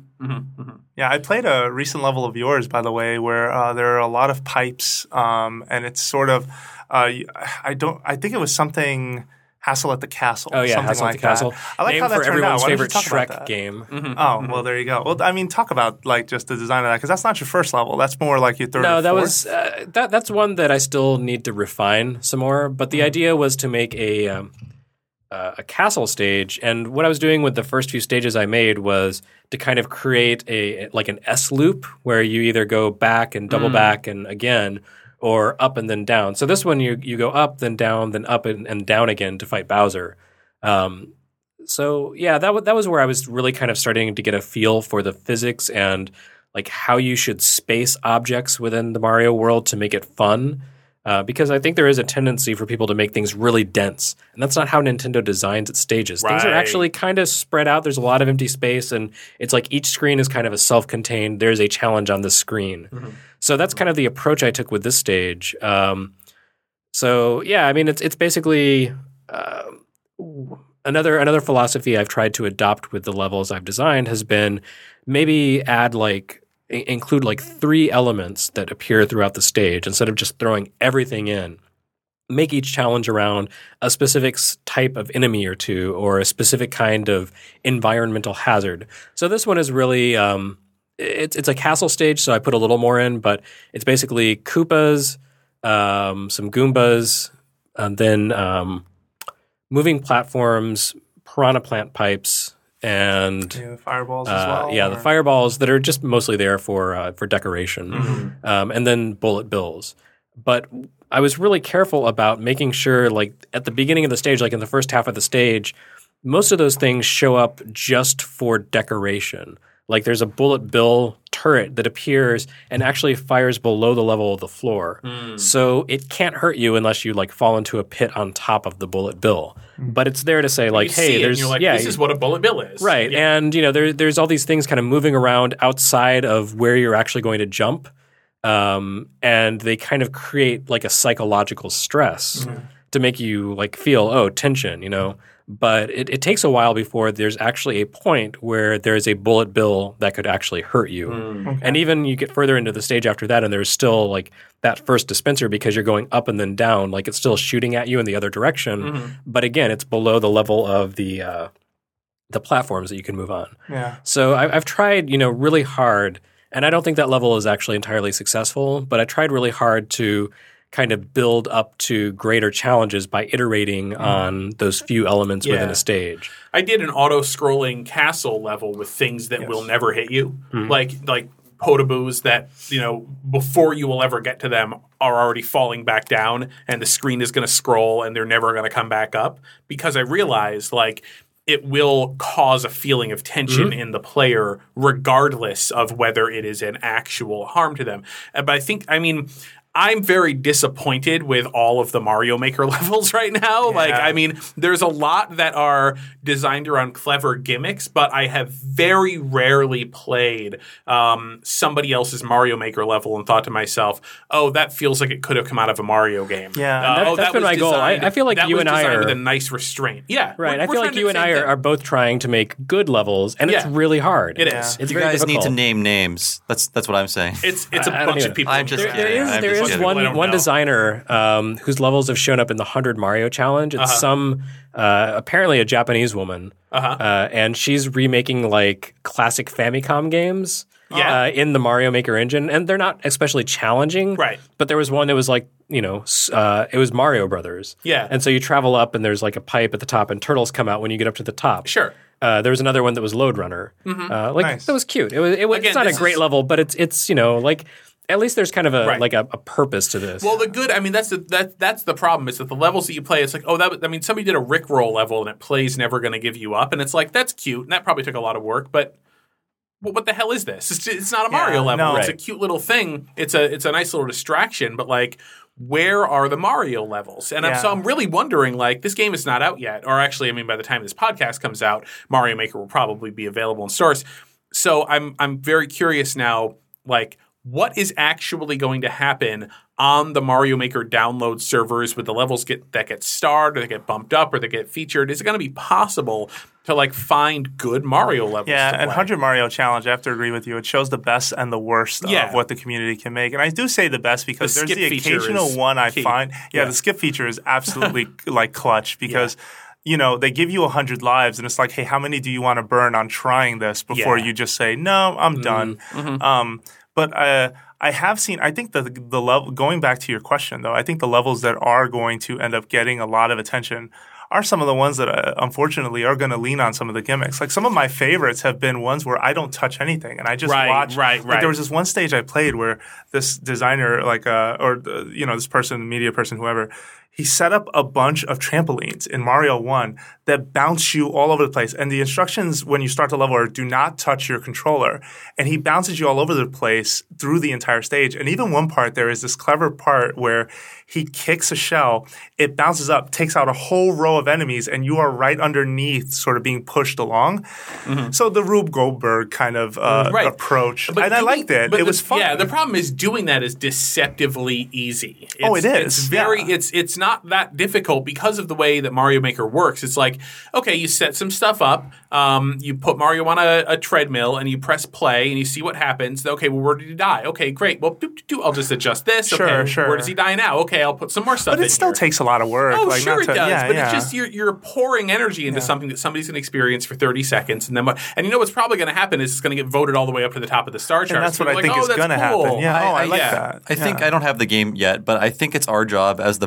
Yeah, I played a recent level of yours, by the way, where uh, there are a lot of pipes, um, and it's sort of. Uh, I don't. I think it was something. Hassle at the Castle. Oh yeah, something Hassle like at the Castle. That. I like Named how that for turned everyone's out. Why don't you favorite talk about Shrek that? game. Oh well, there you go. Well, I mean, talk about like just the design of that because that's not your first level. That's more like your third. No, or that fourth. was uh, that. That's one that I still need to refine some more. But the idea was to make a um, uh, a castle stage, and what I was doing with the first few stages I made was to kind of create a like an S loop where you either go back and double back and again, or up and then down. So this one you you go up, then down, then up and, and down again to fight Bowser. Um, so yeah, that w- that was where I was really kind of starting to get a feel for the physics and like how you should space objects within the Mario world to make it fun. Uh, because I think there is a tendency for people to make things really dense, and that's not how Nintendo designs its stages. Things are Right. actually kind of spread out. There's a lot of empty space, and it's like each screen is kind of a self-contained. There's a challenge on this screen. So that's kind of the approach I took with this stage. Um, so yeah, I mean, it's it's basically uh, another another philosophy I've tried to adopt with the levels I've designed has been maybe add like i- include like three elements that appear throughout the stage instead of just throwing everything in. Make each challenge around a specific s- type of enemy or two or a specific kind of environmental hazard. So this one is really um, it's it's a castle stage, so I put a little more in, but it's basically Koopas, um, some Goombas, and then um, moving platforms, piranha plant pipes, and Yeah, the fireballs as uh, well. yeah, or? the fireballs that are just mostly there for uh, for decoration, Mm-hmm. um, and then bullet bills. But I was really careful about making sure, like at the beginning of the stage, like in the first half of the stage, most of those things show up just for decoration. Like there's a bullet bill turret that appears and actually fires below the level of the floor. Mm. So it can't hurt you unless you like fall into a pit on top of the bullet bill. But it's there to say like, you hey, see it there's and you're like, yeah, this is what a bullet bill is. right. Yeah. And you know, there, there's all these things kind of moving around outside of where you're actually going to jump. Um, and they kind of create like a psychological stress Mm-hmm. to make you like feel, oh, tension, you know. But it, it takes a while before there's actually a point where there's a bullet bill that could actually hurt you. Mm. And even you get further into the stage after that, and there's still like that first dispenser because you're going up and then down, like it's still shooting at you in the other direction. Mm-hmm. But again, it's below the level of the uh, the platforms that you can move on. Yeah. So I, I've tried, you know, really hard, and I don't think that level is actually entirely successful. But I tried really hard to kind of build up to greater challenges by iterating on those few elements within Yeah. a stage. I did an auto-scrolling castle level with things that will never hit you, like like potaboos that, you know, before you will ever get to them are already falling back down, and the screen is going to scroll, and they're never going to come back up, because I realized, like, it will cause a feeling of tension in the player regardless of whether it is an actual harm to them. Uh, But I think, I mean... I'm very disappointed with all of the Mario Maker levels right now. Yeah. Like, I mean, there's a lot that are designed around clever gimmicks, but I have very rarely played um, somebody else's Mario Maker level and thought to myself, oh, that feels like it could have come out of a Mario game. Yeah. Uh, That- oh, that's that been was my goal. I- designed- I feel like that you was and I designed are- with a nice restraint. Yeah. Right. we're- I feel we're like trying to you do and the I same are, thing. are both trying to make good levels, and it's Yeah. really hard. It Yeah. is. It's You very guys need to difficult. name names. That's that's what I'm saying. It's it's a I- I don't bunch even- of people. I'm just There, kidding. there is I'm there just is kidding. I one don't one know. designer um, whose levels have shown up in the hundred Mario challenge. It's Uh-huh. some uh, apparently a Japanese woman, Uh-huh. uh, and she's remaking like classic Famicom games. Yeah. Uh, in the Mario Maker engine, and they're not especially challenging. Right. But there was one that was like, you know, s- uh, it was Mario Brothers. Yeah. And so you travel up, and there's like a pipe at the top, and turtles come out when you get up to the top. Sure. Uh, there was another one that was Load Runner. Uh, like Nice. that was cute. It was. It was Again, it's not a this great is- level, but it's it's you know like at least there's kind of a Right. like a, a purpose to this. Well, the good, I mean, that's the, that that's the problem is that the levels that you play, it's like, oh, that, I mean, somebody did a Rickroll level and it plays Never Gonna Give You Up, and it's like, that's cute, and that probably took a lot of work, but well, what the hell is this? It's, it's not a Yeah, Mario level. no. It's a Right. cute little thing. It's a it's a nice little distraction, but like, where are the Mario levels? And I'm, Yeah. so I'm really wondering, like, this game is not out yet, or actually, I mean, by the time this podcast comes out, Mario Maker will probably be available in stores. So I'm I'm very curious now, like, what is actually going to happen on the Mario Maker download servers with the levels get that get starred or they get bumped up or they get featured? Is it going to be possible to like find good Mario levels? Yeah, to and play? one hundred Mario Challenge, I have to agree with you. It shows the best and the worst Yeah. of what the community can make. And I do say the best because The there's skip the feature occasional is one I key. find. Yeah, Yeah. the skip feature is absolutely like clutch because you know, they give you one hundred lives and it's like, hey, how many do you want to burn on trying this before Yeah. you just say, no, I'm done. Um, but uh, I have seen, I think the, the level, going back to your question though, I think the levels that are going to end up getting a lot of attention are some of the ones that uh, unfortunately are going to lean on some of the gimmicks. Like some of my favorites have been ones where I don't touch anything and I just Right, watch. right, Like right. there was this one stage I played where this designer, like uh, or uh, you know, this person, media person, whoever, he set up a bunch of trampolines in Mario one that bounce you all over the place. And the instructions when you start the level are do not touch your controller. And he bounces you all over the place through the entire stage. And even one part, there is this clever part where he kicks a shell, it bounces up, takes out a whole row of enemies, and you are right underneath sort of being pushed along. Mm-hmm. So the Rube Goldberg kind of uh, Right. approach. But and I doing- liked it. but It the- was fun. Yeah, the problem is doing that is deceptively easy. It's, Oh, it is, It's very. yeah. It's it's not that difficult because of the way that Mario Maker works. It's like, okay, you set some stuff up. Um, you put Mario on a, a treadmill and you press play and you see what happens. Okay, well, where did he die? Okay, great. Well, doo, doo, doo, I'll just adjust this. Sure, okay, sure. Where does he die now? Okay, I'll put some more stuff. But in it still here. takes a lot of work. Oh, like, sure not it to, does, yeah, but yeah. it's just you're you're pouring energy into something that somebody's going to experience for thirty seconds, and then what? And you know what's probably going to happen is it's going to get voted all the way up to the top of the star chart. And that's what I like, think oh, is that's going to cool. happen. Yeah, oh, I, like yeah. that. I think Yeah. I don't have the game yet, but I think it's our job as the press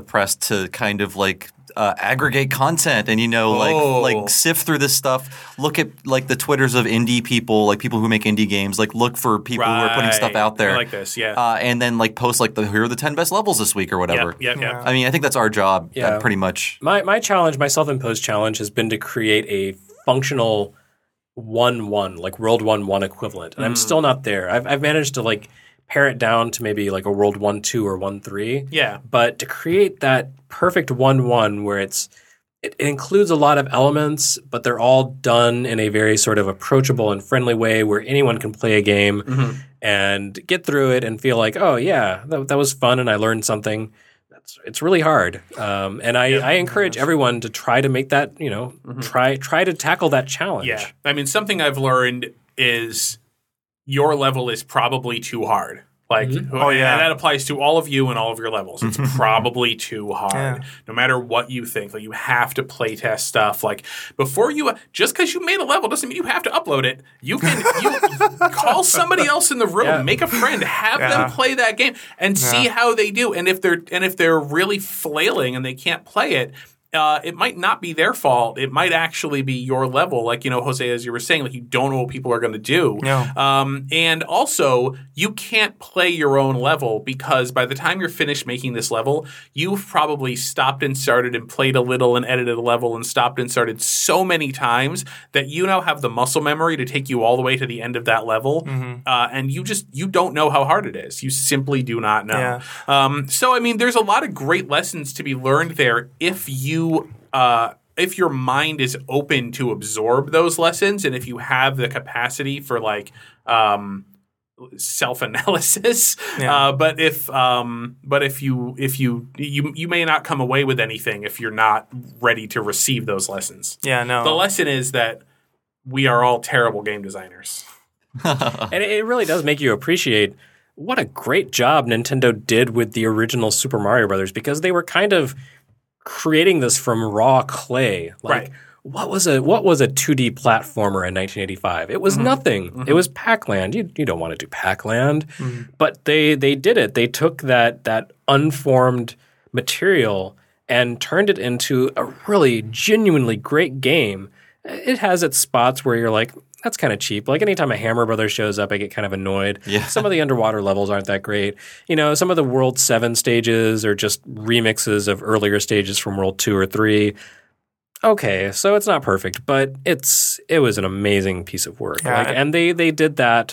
to kind of like uh, aggregate content and, you know, like Oh. like sift through this stuff. Look at like the Twitters of indie people, like people who make indie games. Like look for people who are putting stuff Right. out there. I like this, yeah. Uh, and then like post like the here are the ten best levels this week or whatever. Yep, yep, yep. I mean, I think that's our job. Yeah. uh, pretty much. My my challenge, my self-imposed challenge, has been to create a functional one one, like World One One equivalent, and I'm still not there. I've I've managed to like pare it down to maybe like a World One Two or One Three. Yeah. But to create that perfect one one where it's it, it includes a lot of elements, but they're all done in a very sort of approachable and friendly way where anyone can play a game and get through it and feel like, oh yeah, that, that was fun and I learned something. That's it's really hard, um, and I, I encourage everyone to try to make that you know try try to tackle that challenge. Yeah. I mean, something I've learned is your level is probably too hard. Like, Oh, yeah. and that applies to all of you and all of your levels. It's probably too hard, Yeah. no matter what you think. Like, you have to play test stuff. Like, before you, just because you made a level doesn't mean you have to upload it. You can you call somebody else in the room, Yeah. make a friend, have Yeah. them play that game, and see how they do. And if they're and if they're really flailing and they can't play it. Uh, it might not be their fault. It might actually be your level. Like, you know, Jose, as you were saying, like you don't know what people are going to do. Yeah. Um, and also, you can't play your own level because by the time you're finished making this level, you've probably stopped and started and played a little and edited a level and stopped and started so many times that you now have the muscle memory to take you all the way to the end of that level. Uh, and you just, you don't know how hard it is. You simply do not know. Yeah. Um, so, I mean, there's a lot of great lessons to be learned there if you uh, if your mind is open to absorb those lessons and if you have the capacity for like um, self-analysis. Yeah. Uh, but if um, but if you if you you you may not come away with anything if you're not ready to receive those lessons. Yeah, no. The lesson is that we are all terrible game designers. And it it really does make you appreciate what a great job Nintendo did with the original Super Mario Brothers because they were kind of creating this from raw clay. Like, Right. What was a what was a two D platformer in nineteen eighty-five? It was nothing. It was Pac-Land. You you don't want to do Pac-Land, but they they did it. They took that that unformed material and turned it into a really genuinely great game. It has its spots where you're like, that's kind of cheap. Like anytime a Hammer Brothers shows up, I get kind of annoyed. Yeah. Some of the underwater levels aren't that great. You know, some of the World seven stages are just remixes of earlier stages from World two or three. Okay, so it's not perfect, but it's it was an amazing piece of work. Yeah, like, I- and they they did that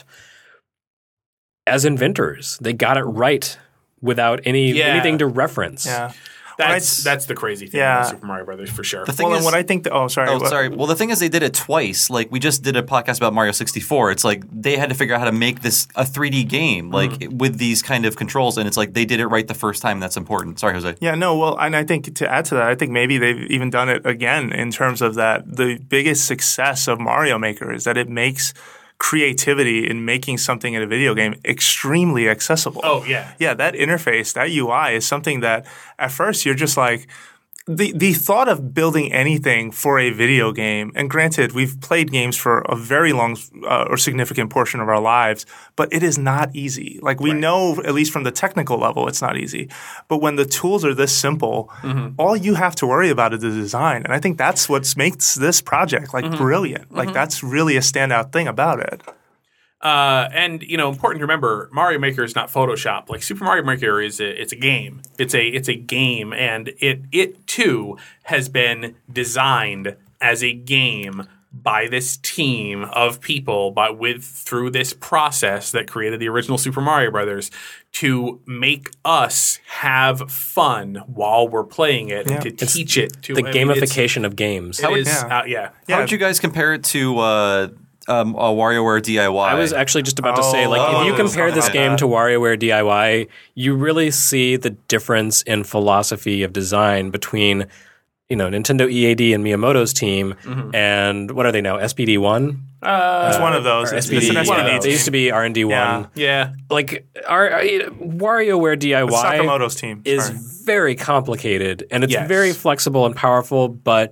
as inventors. They got it right without any Yeah. anything to reference. yeah. That's Well, that's the crazy thing Yeah. about Super Mario Brothers for sure. The thing Well, is, and what I think. That, oh, sorry. Oh, what- sorry. Well, the thing is, they did it twice. Like we just did a podcast about Mario sixty-four. It's like they had to figure out how to make this a three D game, like Mm-hmm. with these kind of controls, and it's like they did it right the first time. That's important. Sorry, Jose. Yeah, no, well, and I think to add to that, I think maybe they've even done it again in terms of that. The biggest success of Mario Maker is that it makes creativity in making something in a video game extremely accessible. Oh, yeah. Yeah, that interface, that U I is something that at first you're just like, the the thought of building anything for a video game, and granted, we've played games for a very long uh, or significant portion of our lives, but it is not easy. Like we know, at least from the technical level, it's not easy. But when the tools are this simple, all you have to worry about is the design, and I think that's what makes this project like brilliant. Like that's really a standout thing about it. Uh, and you know, important to remember, Mario Maker is not Photoshop. Like Super Mario Maker is a, it's a game. It's a it's a game, and it it too has been designed as a game by this team of people, but with through this process that created the original Super Mario Brothers to make us have fun while we're playing it Yeah. and to teach it to The I mean, it's- gamification of games. It is, Yeah. uh, yeah. How would you guys compare it to uh, um, uh, WarioWare D I Y? I was actually just about to say, like, Oh, if you compare this okay. game to WarioWare D I Y, you really see the difference in philosophy of design between, you know, Nintendo E A D and Miyamoto's team, and what are they now? S P D one? It's one of those. Or It's, S P D. it's an S P D uh, team. they used to be R and D one. Yeah. Yeah. Like, our, uh, WarioWare D I Y Sakamoto's team. is Sorry. very complicated, and it's Yes. very flexible and powerful, but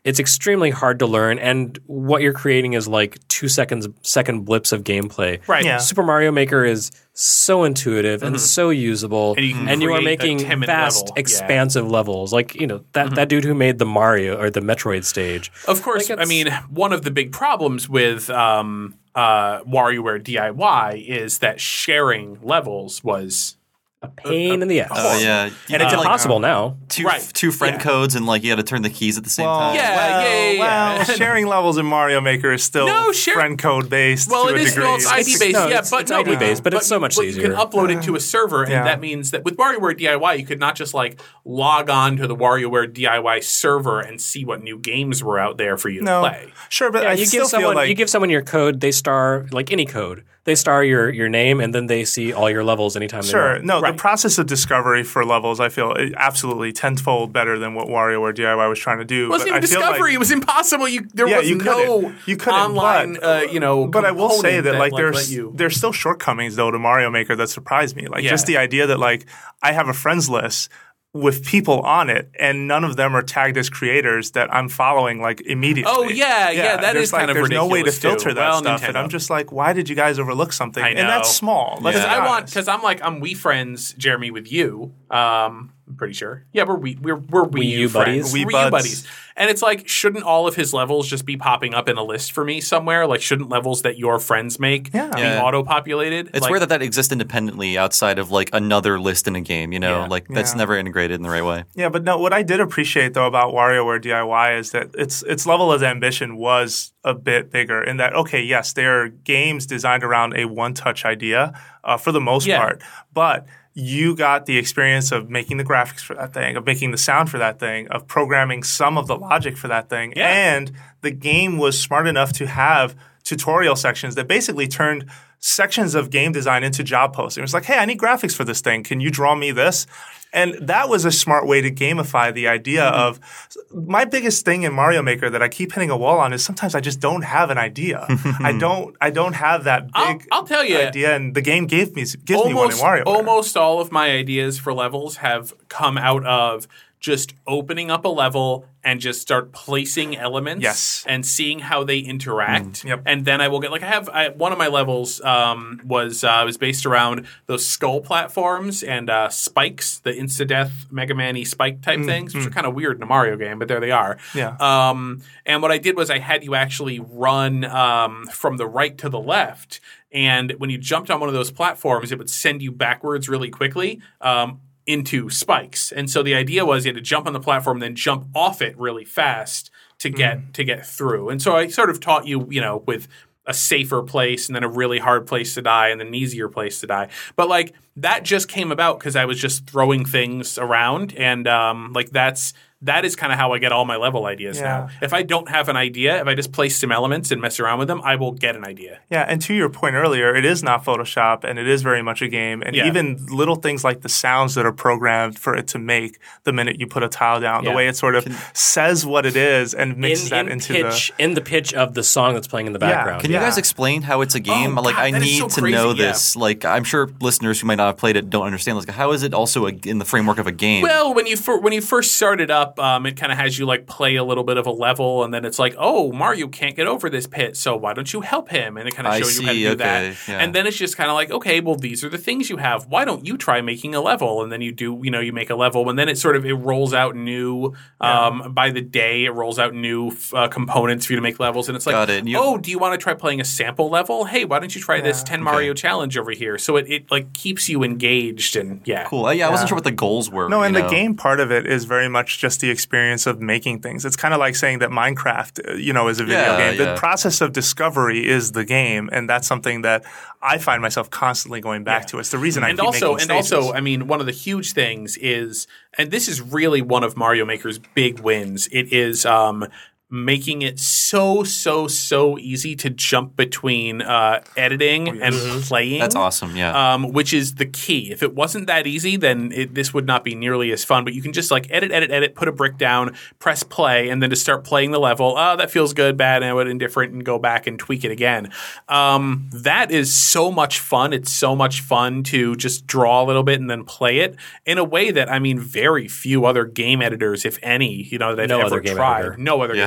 it's extremely hard to learn, and what you're creating is like two seconds second blips of gameplay. Right. Yeah. Super Mario Maker is so intuitive and so usable, And you can and you are create a making ten-minute vast, level. Yeah. expansive levels. Like you know that that dude who made the Mario or the Metroid stage. Of course, Like, I it's- mean, one of the big problems with um, uh, WarioWare D I Y is that sharing levels was A pain in the ass. Oh yeah, And You it's had, like, impossible now. Two, Right. two friend Yeah. codes, and like you had to turn the keys at the same Well, time. Yeah, well, yeah, yeah, yeah. well, sharing levels in Mario Maker is still No, share- friend code based Well, to it a is degree. no, it's I D based, no, yeah, it's- but it's no, I D based, but it's so you- much but You easier. can upload it to a server, and Yeah. that means that with WarioWare D I Y, you could not just like log on to the WarioWare D I Y server and see what new games were out there for you no, to play. sure, but Yeah, I you still give someone feel like you give someone your code, they star like any code. They star your your name, and then they see all your levels anytime they Sure. want. No, Right. the process of discovery for levels, I feel is absolutely tenfold better than what WarioWare D I Y was trying to do. It wasn't But even I feel discovery; like- it was impossible. You there Yeah, was you no couldn't. You couldn't, online, but- uh, you know. But I will say component that, like, let there's you. there's still shortcomings though to Mario Maker that surprised me. Like Yeah. just the idea that like I have a friends list with people on it, and none of them are tagged as creators that I'm following like immediately. Oh, yeah, yeah, that there's, is kind like, of there's no way to ridiculous, too. filter that Well, stuff, and Nintendo. I'm just like, why did you guys overlook something? I And that's know. small. Let's Yeah. be I want honest. because I'm like I'm Wii friends, Jeremy, with you. Um, I'm pretty sure. Yeah, we're we we're we're Wii, Wii U U friends. buddies? Wii Wii U buds. buddies. And it's like, shouldn't all of his levels just be popping up in a list for me somewhere? Like, shouldn't levels that your friends make Yeah. be Yeah. auto-populated? It's like, weird that that exists independently outside of like another list in a game. You know, Yeah. like that's Yeah. never integrated in the right way. Yeah, but no, what I did appreciate though about WarioWare D I Y is that its its level of ambition was a bit bigger in that, okay, yes, they are games designed around a one-touch idea uh, for the most Yeah. part, but you got the experience of making the graphics for that thing, of making the sound for that thing, of programming some of the logic for that thing, Yeah. and the game was smart enough to have tutorial sections that basically turned sections of game design into job posting. It was like, hey, I need graphics for this thing. Can you draw me this? And that was a smart way to gamify the idea Mm-hmm. of my biggest thing in Mario Maker that I keep hitting a wall on is sometimes I just don't have an idea. I don't I don't have that big I'll- I'll tell you, idea, and the game gave me gives me one in almost WarioWare. almost all of my ideas for levels have come out of just opening up a level and just start placing elements Yes. and seeing how they interact. Yep. And then I will get like I have I, one of my levels um, was uh, was based around those skull platforms and uh, spikes, the insta death Mega Man-y spike type things, which are kind of weird in a Mario game, but there they are. Yeah. Um, and what I did was I had you actually run um, from the right to the left. And when you jumped on one of those platforms, it would send you backwards really quickly um, into spikes. And so the idea was you had to jump on the platform, then jump off it really fast to get to get through. And so I sort of taught you, you know, with a safer place and then a really hard place to die and then an easier place to die. But like that just came about because I was just throwing things around, and um, like that's that is kind of how I get all my level ideas Yeah. now. If I don't have an idea, if I just place some elements and mess around with them, I will get an idea. Yeah, and to your point earlier, it is not Photoshop, and it is very much a game. And Yeah. even little things like the sounds that are programmed for it to make the minute you put a tile down, Yeah. the way it sort of says what it is and mixes in, that in into pitch, in the pitch of the song that's playing in the Yeah. background. Can you Yeah. guys explain how it's a game? Oh, like, God, I that is need so to crazy, know yeah. this. Like, I'm sure listeners who might not have played it don't understand this. Like, how is it also a, in the framework of a game? Well, when you fir- when you first started up, um, it kind of has you like play a little bit of a level, and then it's like, oh, Mario can't get over this pit, so why don't you help him? And it kind of I shows you how to see, do okay, that. yeah. And then it's just kind of like, okay, well, these are the things you have. Why don't you try making a level? And then you do, you know, you make a level, and then it sort of it rolls out new. Um, by the day, it rolls out new uh, components for you to make levels, and it's like, Got it. And you- oh, do you want to try playing a sample level? Hey, why don't you try this ten Mario challenge over here? So it, it like keeps you engaged, and yeah, cool. Uh, yeah, I wasn't sure what the goals were. No, you and know? the game part of it is very much just the experience of making things. It's kind of like saying that Minecraft, uh, you know, is a video Yeah, game. The yeah. process of discovery is the game, and that's something that I find myself constantly going back Yeah. to. It's the reason I and keep also making and stages. also I mean one of the huge things is, and this is really one of Mario Maker's big wins, it is um making it so so so easy to jump between uh editing and playing. That's awesome, yeah. Um, which is the key. If it wasn't that easy, then it, this would not be nearly as fun. But you can just like edit, edit, edit, put a brick down, press play, and then to start playing the level. Oh, that feels good, bad, and indifferent, and go back and tweak it again. Um, that is so much fun. It's so much fun to just draw a little bit and then play it in a way that I mean, very few other game editors, if any, you know, that I've No ever other game tried. editor. No other Yeah. game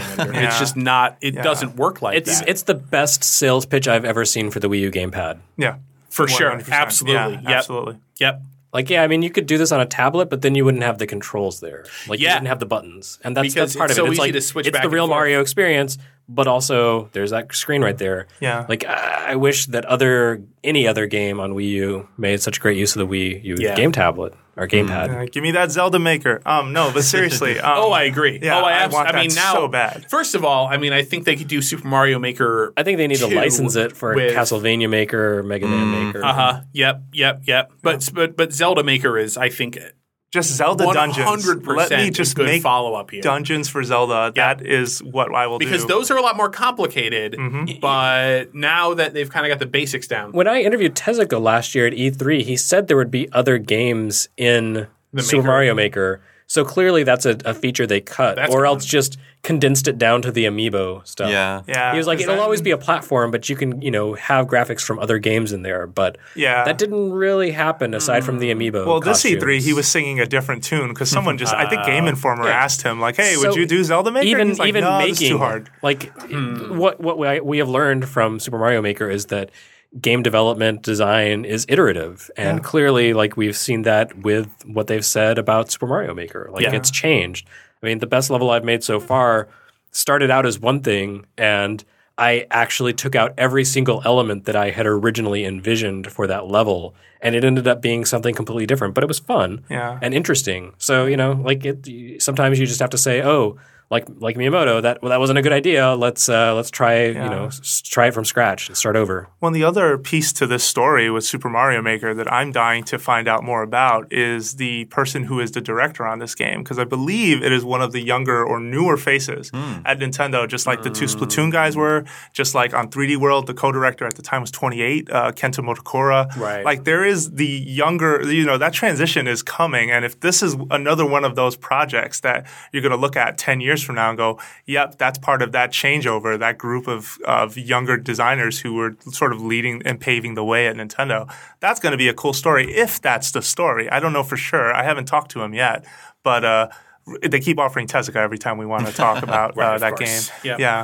Maker. And it's just not. It Yeah. doesn't work like It's that. it's the best sales pitch I've ever seen for the Wii U gamepad. Yeah. For sure. one hundred percent. Absolutely. Yeah, Yep. absolutely. Yep. Like, yeah, I mean, you could do this on a tablet, but then you wouldn't have the controls there. Like, you Yeah. wouldn't have the buttons, and that's Because that's part it's of it. so It's easy like to switch it's back the and real forth. Mario experience, but also there's that screen right there. Yeah. Like, I I wish that other any other game on Wii U made such great use of the Wii U Yeah. game tablet or gamepad. Uh, give me that Zelda Maker. Um, no, but seriously. Um, Oh, I agree. Yeah, oh, I, I abs- want I mean, that now, so bad. First of all, I mean, I think they could do Super Mario Maker. I think they need to two license it for with- Castlevania Maker or Mega Man Maker. Uh huh. Yep. Yep. Yep. But but but Zelda Maker is, I think, Just Zelda one dungeons. hundred Let me percent just good make follow up here. dungeons for Zelda. Yeah. That is what I will because do. those are a lot more complicated. Mm-hmm. But now that they've kind of got the basics down, When I interviewed Tezuka last year at E three, he said there would be other games in Super Maker. Mario Maker. So clearly that's a, a feature they cut, That's or cool. else just condensed it down to the amiibo stuff. Yeah. yeah, He was like, 'cause it'll then- always be a platform, but you can, you know, have graphics from other games in there. But Yeah. that didn't really happen aside from the amiibo. Well, this E costumes. three, he was singing a different tune because someone just, I think Game Informer yeah. asked him, like, hey, So would you do Zelda Maker? Even And he's like, even no, making this is too hard. like what what we, we have learned from Super Mario Maker is that game development design is iterative, and Yeah. clearly, like we've seen that with what they've said about Super Mario Maker. Like Yeah. it's changed. I mean, the best level I've made so far started out as one thing, and I actually took out every single element that I had originally envisioned for that level, and it ended up being something completely different. But it was fun Yeah. and interesting. So you know, like it, sometimes you just have to say, "Oh, like like Miyamoto, that well, that wasn't a good idea. Let's uh, let's try Yeah. you know s- try it from scratch and start over." Well, the other piece to this story with Super Mario Maker that I'm dying to find out more about is the person who is the director on this game, because I believe it is one of the younger or newer faces at Nintendo, just like the two Splatoon guys were, just like on three D World, the co-director at the time was twenty-eight, uh, Kenta Motokura. Right. Like there is the younger, you know, that transition is coming, and if this is another one of those projects that you're going to look at ten years from now and go, yep, that's part of that changeover, that group of, of younger designers who were sort of leading and paving the way at Nintendo. That's going to be a cool story if that's the story. I don't know for sure. I haven't talked to him yet, but uh, they keep offering Tezuka every time we want to talk about Right, uh, of that course. game. Yep. Yeah.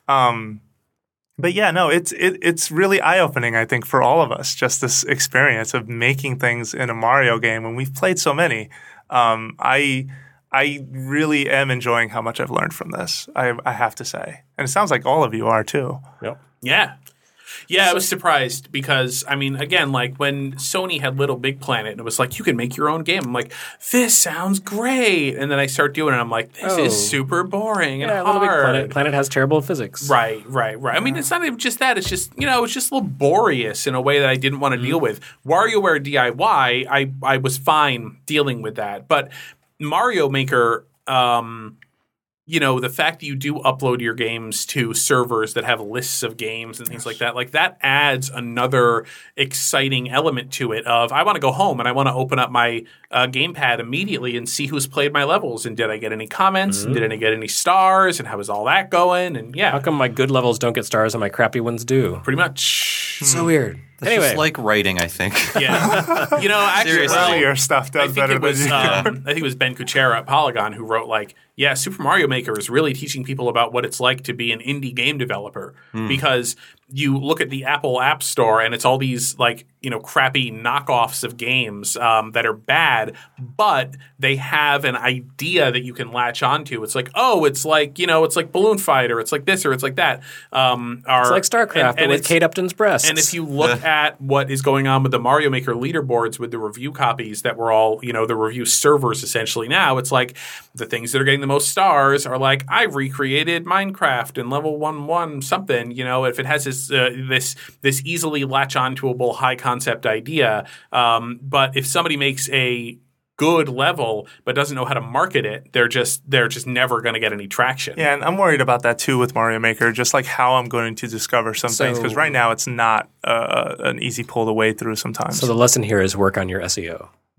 Um, but yeah, no, it's it, it's really eye-opening, I think, for all of us, just this experience of making things in a Mario game when we've played so many. Um, I I really am enjoying how much I've learned from this, I, I have to say. And it sounds like all of you are too. Yep. yeah. Yeah, I was surprised because, I mean, again, like when Sony had Little Big Planet and it was like, you can make your own game. I'm like, this sounds great. And then I start doing it and I'm like, this Oh. is super boring and Yeah, hard. Little Big Planet. Planet has terrible physics. Right, right, right. I mean, it's not even just that. It's just, you know, it's just a little laborious in a way that I didn't want to deal with. WarioWare D I Y, I, I was fine dealing with that. But Mario Maker, um, you know, the fact that you do upload your games to servers that have lists of games and things like that, like that adds another exciting element to it of I want to go home and I want to open up my uh, gamepad immediately and see who's played my levels and did I get any comments and did I get any stars and how is all that going? And yeah, How come my good levels don't get stars and my crappy ones do? pretty much. So weird. That's anyway, just like writing, I think. Yeah. You know, actually, Seriously. well, Earlier stuff I does think better it was than you. um, I think it was Ben Kuchera at Polygon who wrote like, yeah, Super Mario Maker is really teaching people about what it's like to be an indie game developer because you look at the Apple App Store and it's all these like, you know, crappy knockoffs of games um, that are bad, but they have an idea that you can latch onto. It's like, oh, it's like, you know, it's like Balloon Fight or it's like this or it's like that. Um, or, it's like StarCraft, and- but and with it's- Kate Upton's breasts. and if you look at what is going on with the Mario Maker leaderboards with the review copies that were all, you know, the review servers essentially now, it's like the things that are getting the most stars are like, I recreated Minecraft in level one one something, you know, if it has this uh, this this easily latch ontoable high concept idea. Um, but if somebody makes a good level but doesn't know how to market it, they're just they're just never going to get any traction. Yeah, and I'm worried about that too with Mario Maker, just like how I'm going to discover some So- things, because right now it's not uh, an easy pull to wade through sometimes. so the lesson here is work on your S E O.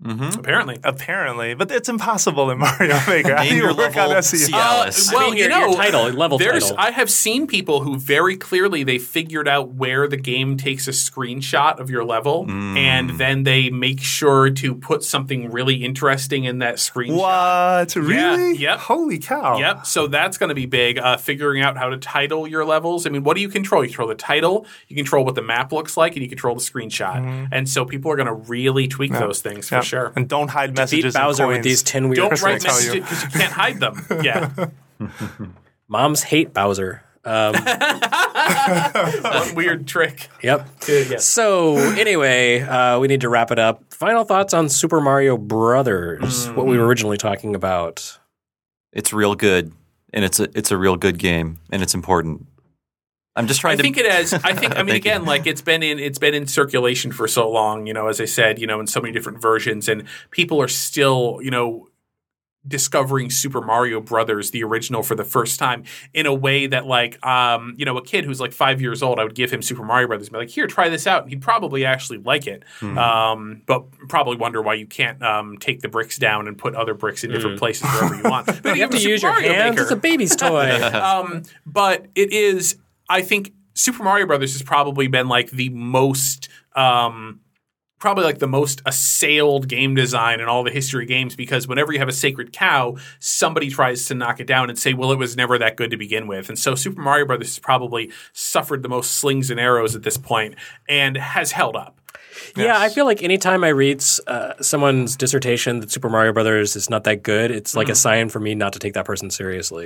Mm-hmm. Apparently. Apparently. But it's impossible in Mario Maker. How do Name you your work level on S E O? Cialis. Uh, well, I mean, your, you know, your title, level there's, title. I have seen people who very clearly they figured out where the game takes a screenshot of your level, Mm. and then they make sure to put something really interesting in that screenshot. What? Really? yep. Holy cow. Yep. So that's going to be big. Uh, figuring out how to title your levels. I mean, what do you control? You control the title, you control what the map looks like, and you control the screenshot. Mm-hmm. And so people are going to really tweak those things for Yeah. sure. And don't hide Beat messages and Bowser with coins. these ten weird Don't Chris will write tell messages you. because you can't hide them. Yeah. Moms hate Bowser. Um, One weird trick. yep. Yeah. So anyway, uh, we need to wrap it up. Final thoughts on Super Mario Brothers, what we were originally talking about. It's real good, and it's a it's a real good game, and it's important. I'm just trying I to. think it has. I think. I mean, Thank you. again, like it's been in it's been in circulation for so long. You know, as I said, you know, in so many different versions, and people are still, you know, discovering Super Mario Brothers, the original, for the first time in a way that, like, um, you know, a kid who's like five years old, I would give him Super Mario Brothers and be like, "Here, try this out," and he'd probably actually like it, Hmm. um, but probably wonder why you can't um, take the bricks down and put other bricks in different places wherever you want. But You have to Super use your Mario hands. Maker- It's a baby's toy. um, but it is, I think Super Mario Brothers has probably been like the most, um, probably like the most assailed game design in all the history of games, because whenever you have a sacred cow, somebody tries to knock it down and say, well, it was never that good to begin with. And so Super Mario Brothers has probably suffered the most slings and arrows at this point and has held up. Yeah, I feel like anytime I read uh, someone's dissertation that Super Mario Brothers is not that good, it's like a sign for me not to take that person seriously.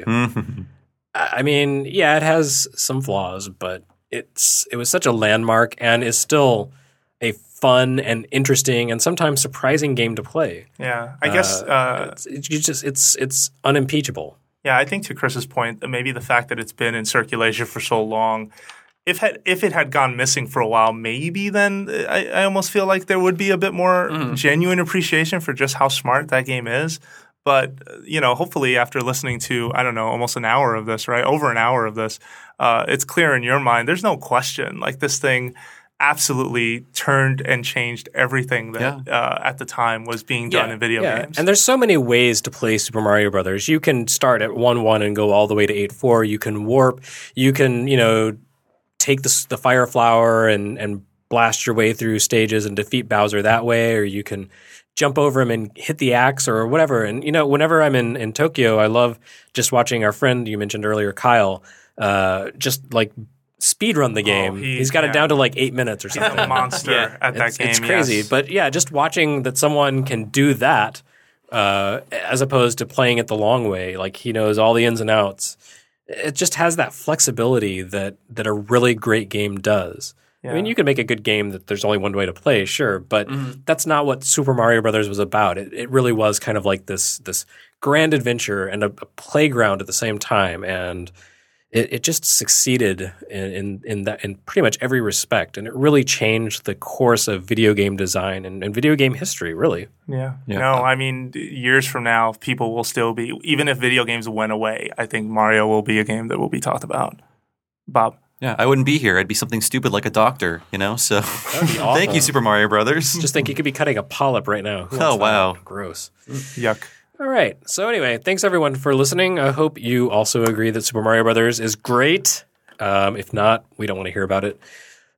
I mean, yeah, it has some flaws, but it's it was such a landmark and is still a fun and interesting and sometimes surprising game to play. Yeah. I guess uh, It's, it's you just it's it's unimpeachable. Yeah, I think to Chris's point, maybe the fact that it's been in circulation for so long, if had, if it had gone missing for a while, maybe then I, I almost feel like there would be a bit more genuine appreciation for just how smart that game is. But, you know, hopefully after listening to, I don't know, almost an hour of this, right, over an hour of this, uh, it's clear in your mind, there's no question. Like, this thing absolutely turned and changed everything that Yeah. uh, at the time was being done Yeah, in video yeah. games. And there's so many ways to play Super Mario Brothers. You can start at one one and go all the way to eight four. You can warp. You can, you know, take the, the fire flower and, and blast your way through stages and defeat Bowser that way, or you can jump over him and hit the axe or whatever. And, you know, whenever I'm in, in Tokyo, I love just watching our friend you mentioned earlier, Kyle, uh, just like speed run the game. he- He's got yeah. it down to like eight minutes or He's something. a monster Yeah. at that It's, game. it's crazy. yes. But yeah, just watching that someone can do that uh, as opposed to playing it the long way, like he knows all the ins and outs. It just has that flexibility that that a really great game does. I mean, Yeah. you can make a good game that there's only one way to play, sure, but that's not what Super Mario Brothers was about. It, it really was kind of like this this grand adventure and a, a playground at the same time, and it, it just succeeded in, in in that in pretty much every respect, and it really changed the course of video game design and, and video game history. Really, Yeah. Yeah. No, I mean, d- years from now, people will still be, even if video games went away, I think Mario will be a game that will be talked about. Bob. Yeah, I wouldn't be here. I'd be something stupid like a doctor, you know? So thank you, Super Mario Brothers. just think you could be cutting a polyp right now. Who Oh, wants that? wow. Gross. Yuck. All right. So anyway, thanks everyone for listening. I hope you also agree that Super Mario Brothers is great. Um, if not, we don't want to hear about it.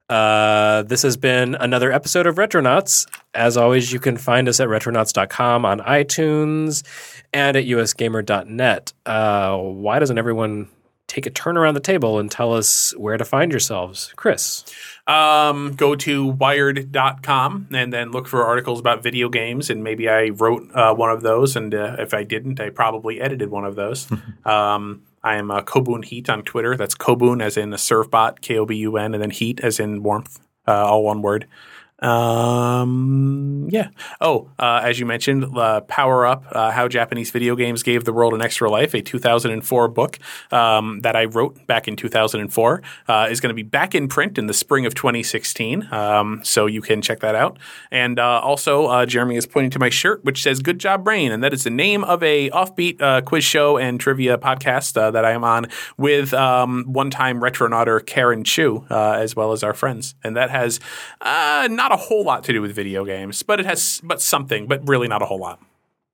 Uh, this has been another episode of Retronauts. As always, you can find us at retronauts dot com, on iTunes, and at u s gamer dot net. Uh, why doesn't everyone take a turn around the table and tell us where to find yourselves? Chris. Um, go to wired dot com and then look for articles about video games. And maybe I wrote uh, one of those. And uh, if I didn't, I probably edited one of those. um, I am uh, Kobun Heat on Twitter. That's Kobun as in a surf bot, K O B U N, and then Heat as in warmth, uh, all one word. Um, yeah. Oh, uh, as you mentioned, uh, Power Up, uh, How Japanese Video Games Gave the World an Extra Life, a two thousand four book um, that I wrote back in two thousand four, uh, is going to be back in print in the spring of twenty sixteen. Um, so you can check that out. And uh, also, uh, Jeremy is pointing to my shirt, which says Good Job Brain, and that is the name of a offbeat uh, quiz show and trivia podcast uh, that I am on with um, one-time retronauter Karen Chu, uh, as well as our friends. And that has uh, not not a whole lot to do with video games, but it has but something, but really not a whole lot.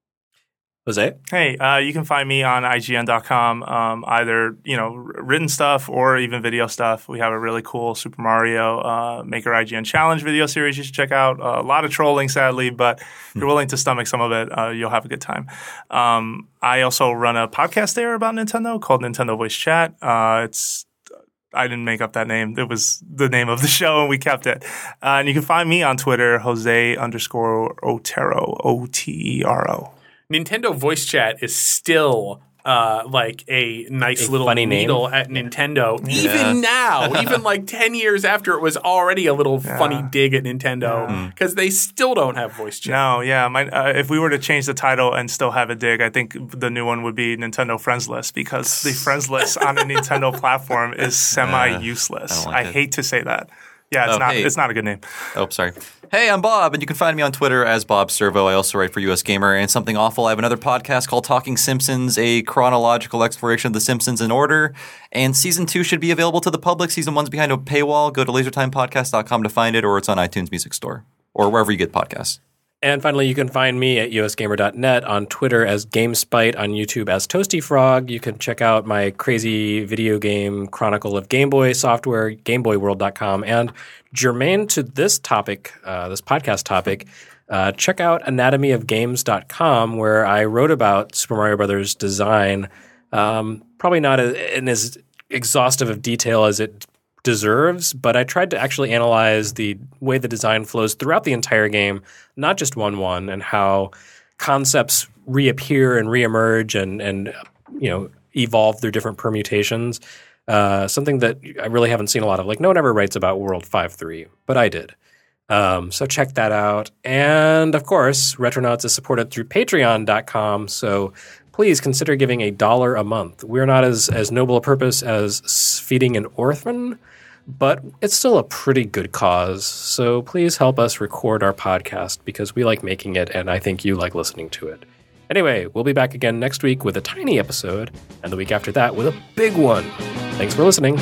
Jose? Hey, uh, you can find me on I G N dot com, um, either, you know, written stuff or even video stuff. We have a really cool Super Mario uh, Maker I G N Challenge video series you should check out. Uh, a lot of trolling, sadly, but if you're willing to stomach some of it, uh, you'll have a good time. Um, I also run a podcast there about Nintendo called Nintendo Voice Chat. Uh, it's I didn't make up that name. It was the name of the show, and we kept it. Uh, and you can find me on Twitter, Jose underscore Otero, O T E R O. Nintendo Voice Chat is still uh, like a nice A little funny needle name. at Nintendo. Yeah. Even now, even like ten years after it was already a little Yeah. funny dig at Nintendo because they still don't have voice chat. No, yeah. My, uh, if we were to change the title and still have a dig, I think the new one would be Nintendo Friends List because the Friends List on a Nintendo platform is semi-useless. I I, don't like it. hate to say that. Yeah, it's Oh, not. hey. It's not a good name. Oh, sorry. Hey, I'm Bob, and you can find me on Twitter as Bob Servo. I also write for U S Gamer. And something awful, I have another podcast called Talking Simpsons, a chronological exploration of The Simpsons in order. And season two should be available to the public. Season one's behind a paywall. Go to laser time podcast dot com to find it, or it's on iTunes Music Store, or wherever you get podcasts. And finally, you can find me at U S gamer dot net, on Twitter as GameSpite, on YouTube as Toasty Frog. You can check out my crazy video game chronicle of Game Boy software, game boy world dot com. And germane to this topic, uh, this podcast topic, uh, check out anatomy of games dot com, where I wrote about Super Mario Brothers design. Um, probably not a, in as exhaustive of detail as it deserves, but I tried to actually analyze the way the design flows throughout the entire game, not just one one, and how concepts reappear and reemerge and and you know evolve through different permutations. Uh, something that I really haven't seen a lot of. Like no one ever writes about World five three, but I did. Um, so check that out. And of course, Retronauts is supported through patreon dot com. So please consider giving a dollar a month. We're not as, as noble a purpose as feeding an orphan, but it's still a pretty good cause. So please help us record our podcast because we like making it and I think you like listening to it. Anyway, we'll be back again next week with a tiny episode and the week after that with a big one. Thanks for listening.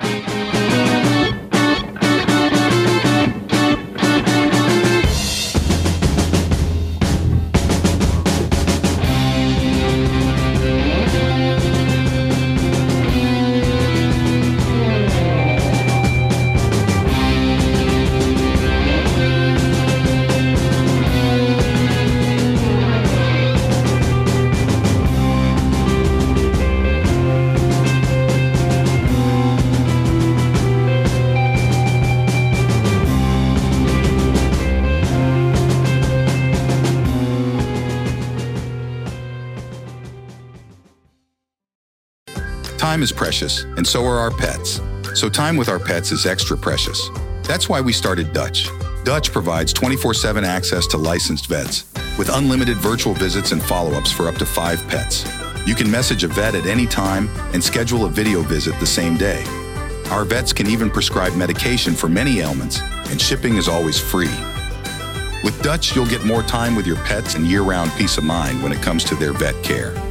Time is precious, and so are our pets. So time with our pets is extra precious. That's why we started Dutch. Dutch provides twenty-four seven access to licensed vets, with unlimited virtual visits and follow-ups for up to five pets. You can message a vet at any time and schedule a video visit the same day. Our vets can even prescribe medication for many ailments, and shipping is always free. With Dutch, you'll get more time with your pets and year-round peace of mind when it comes to their vet care.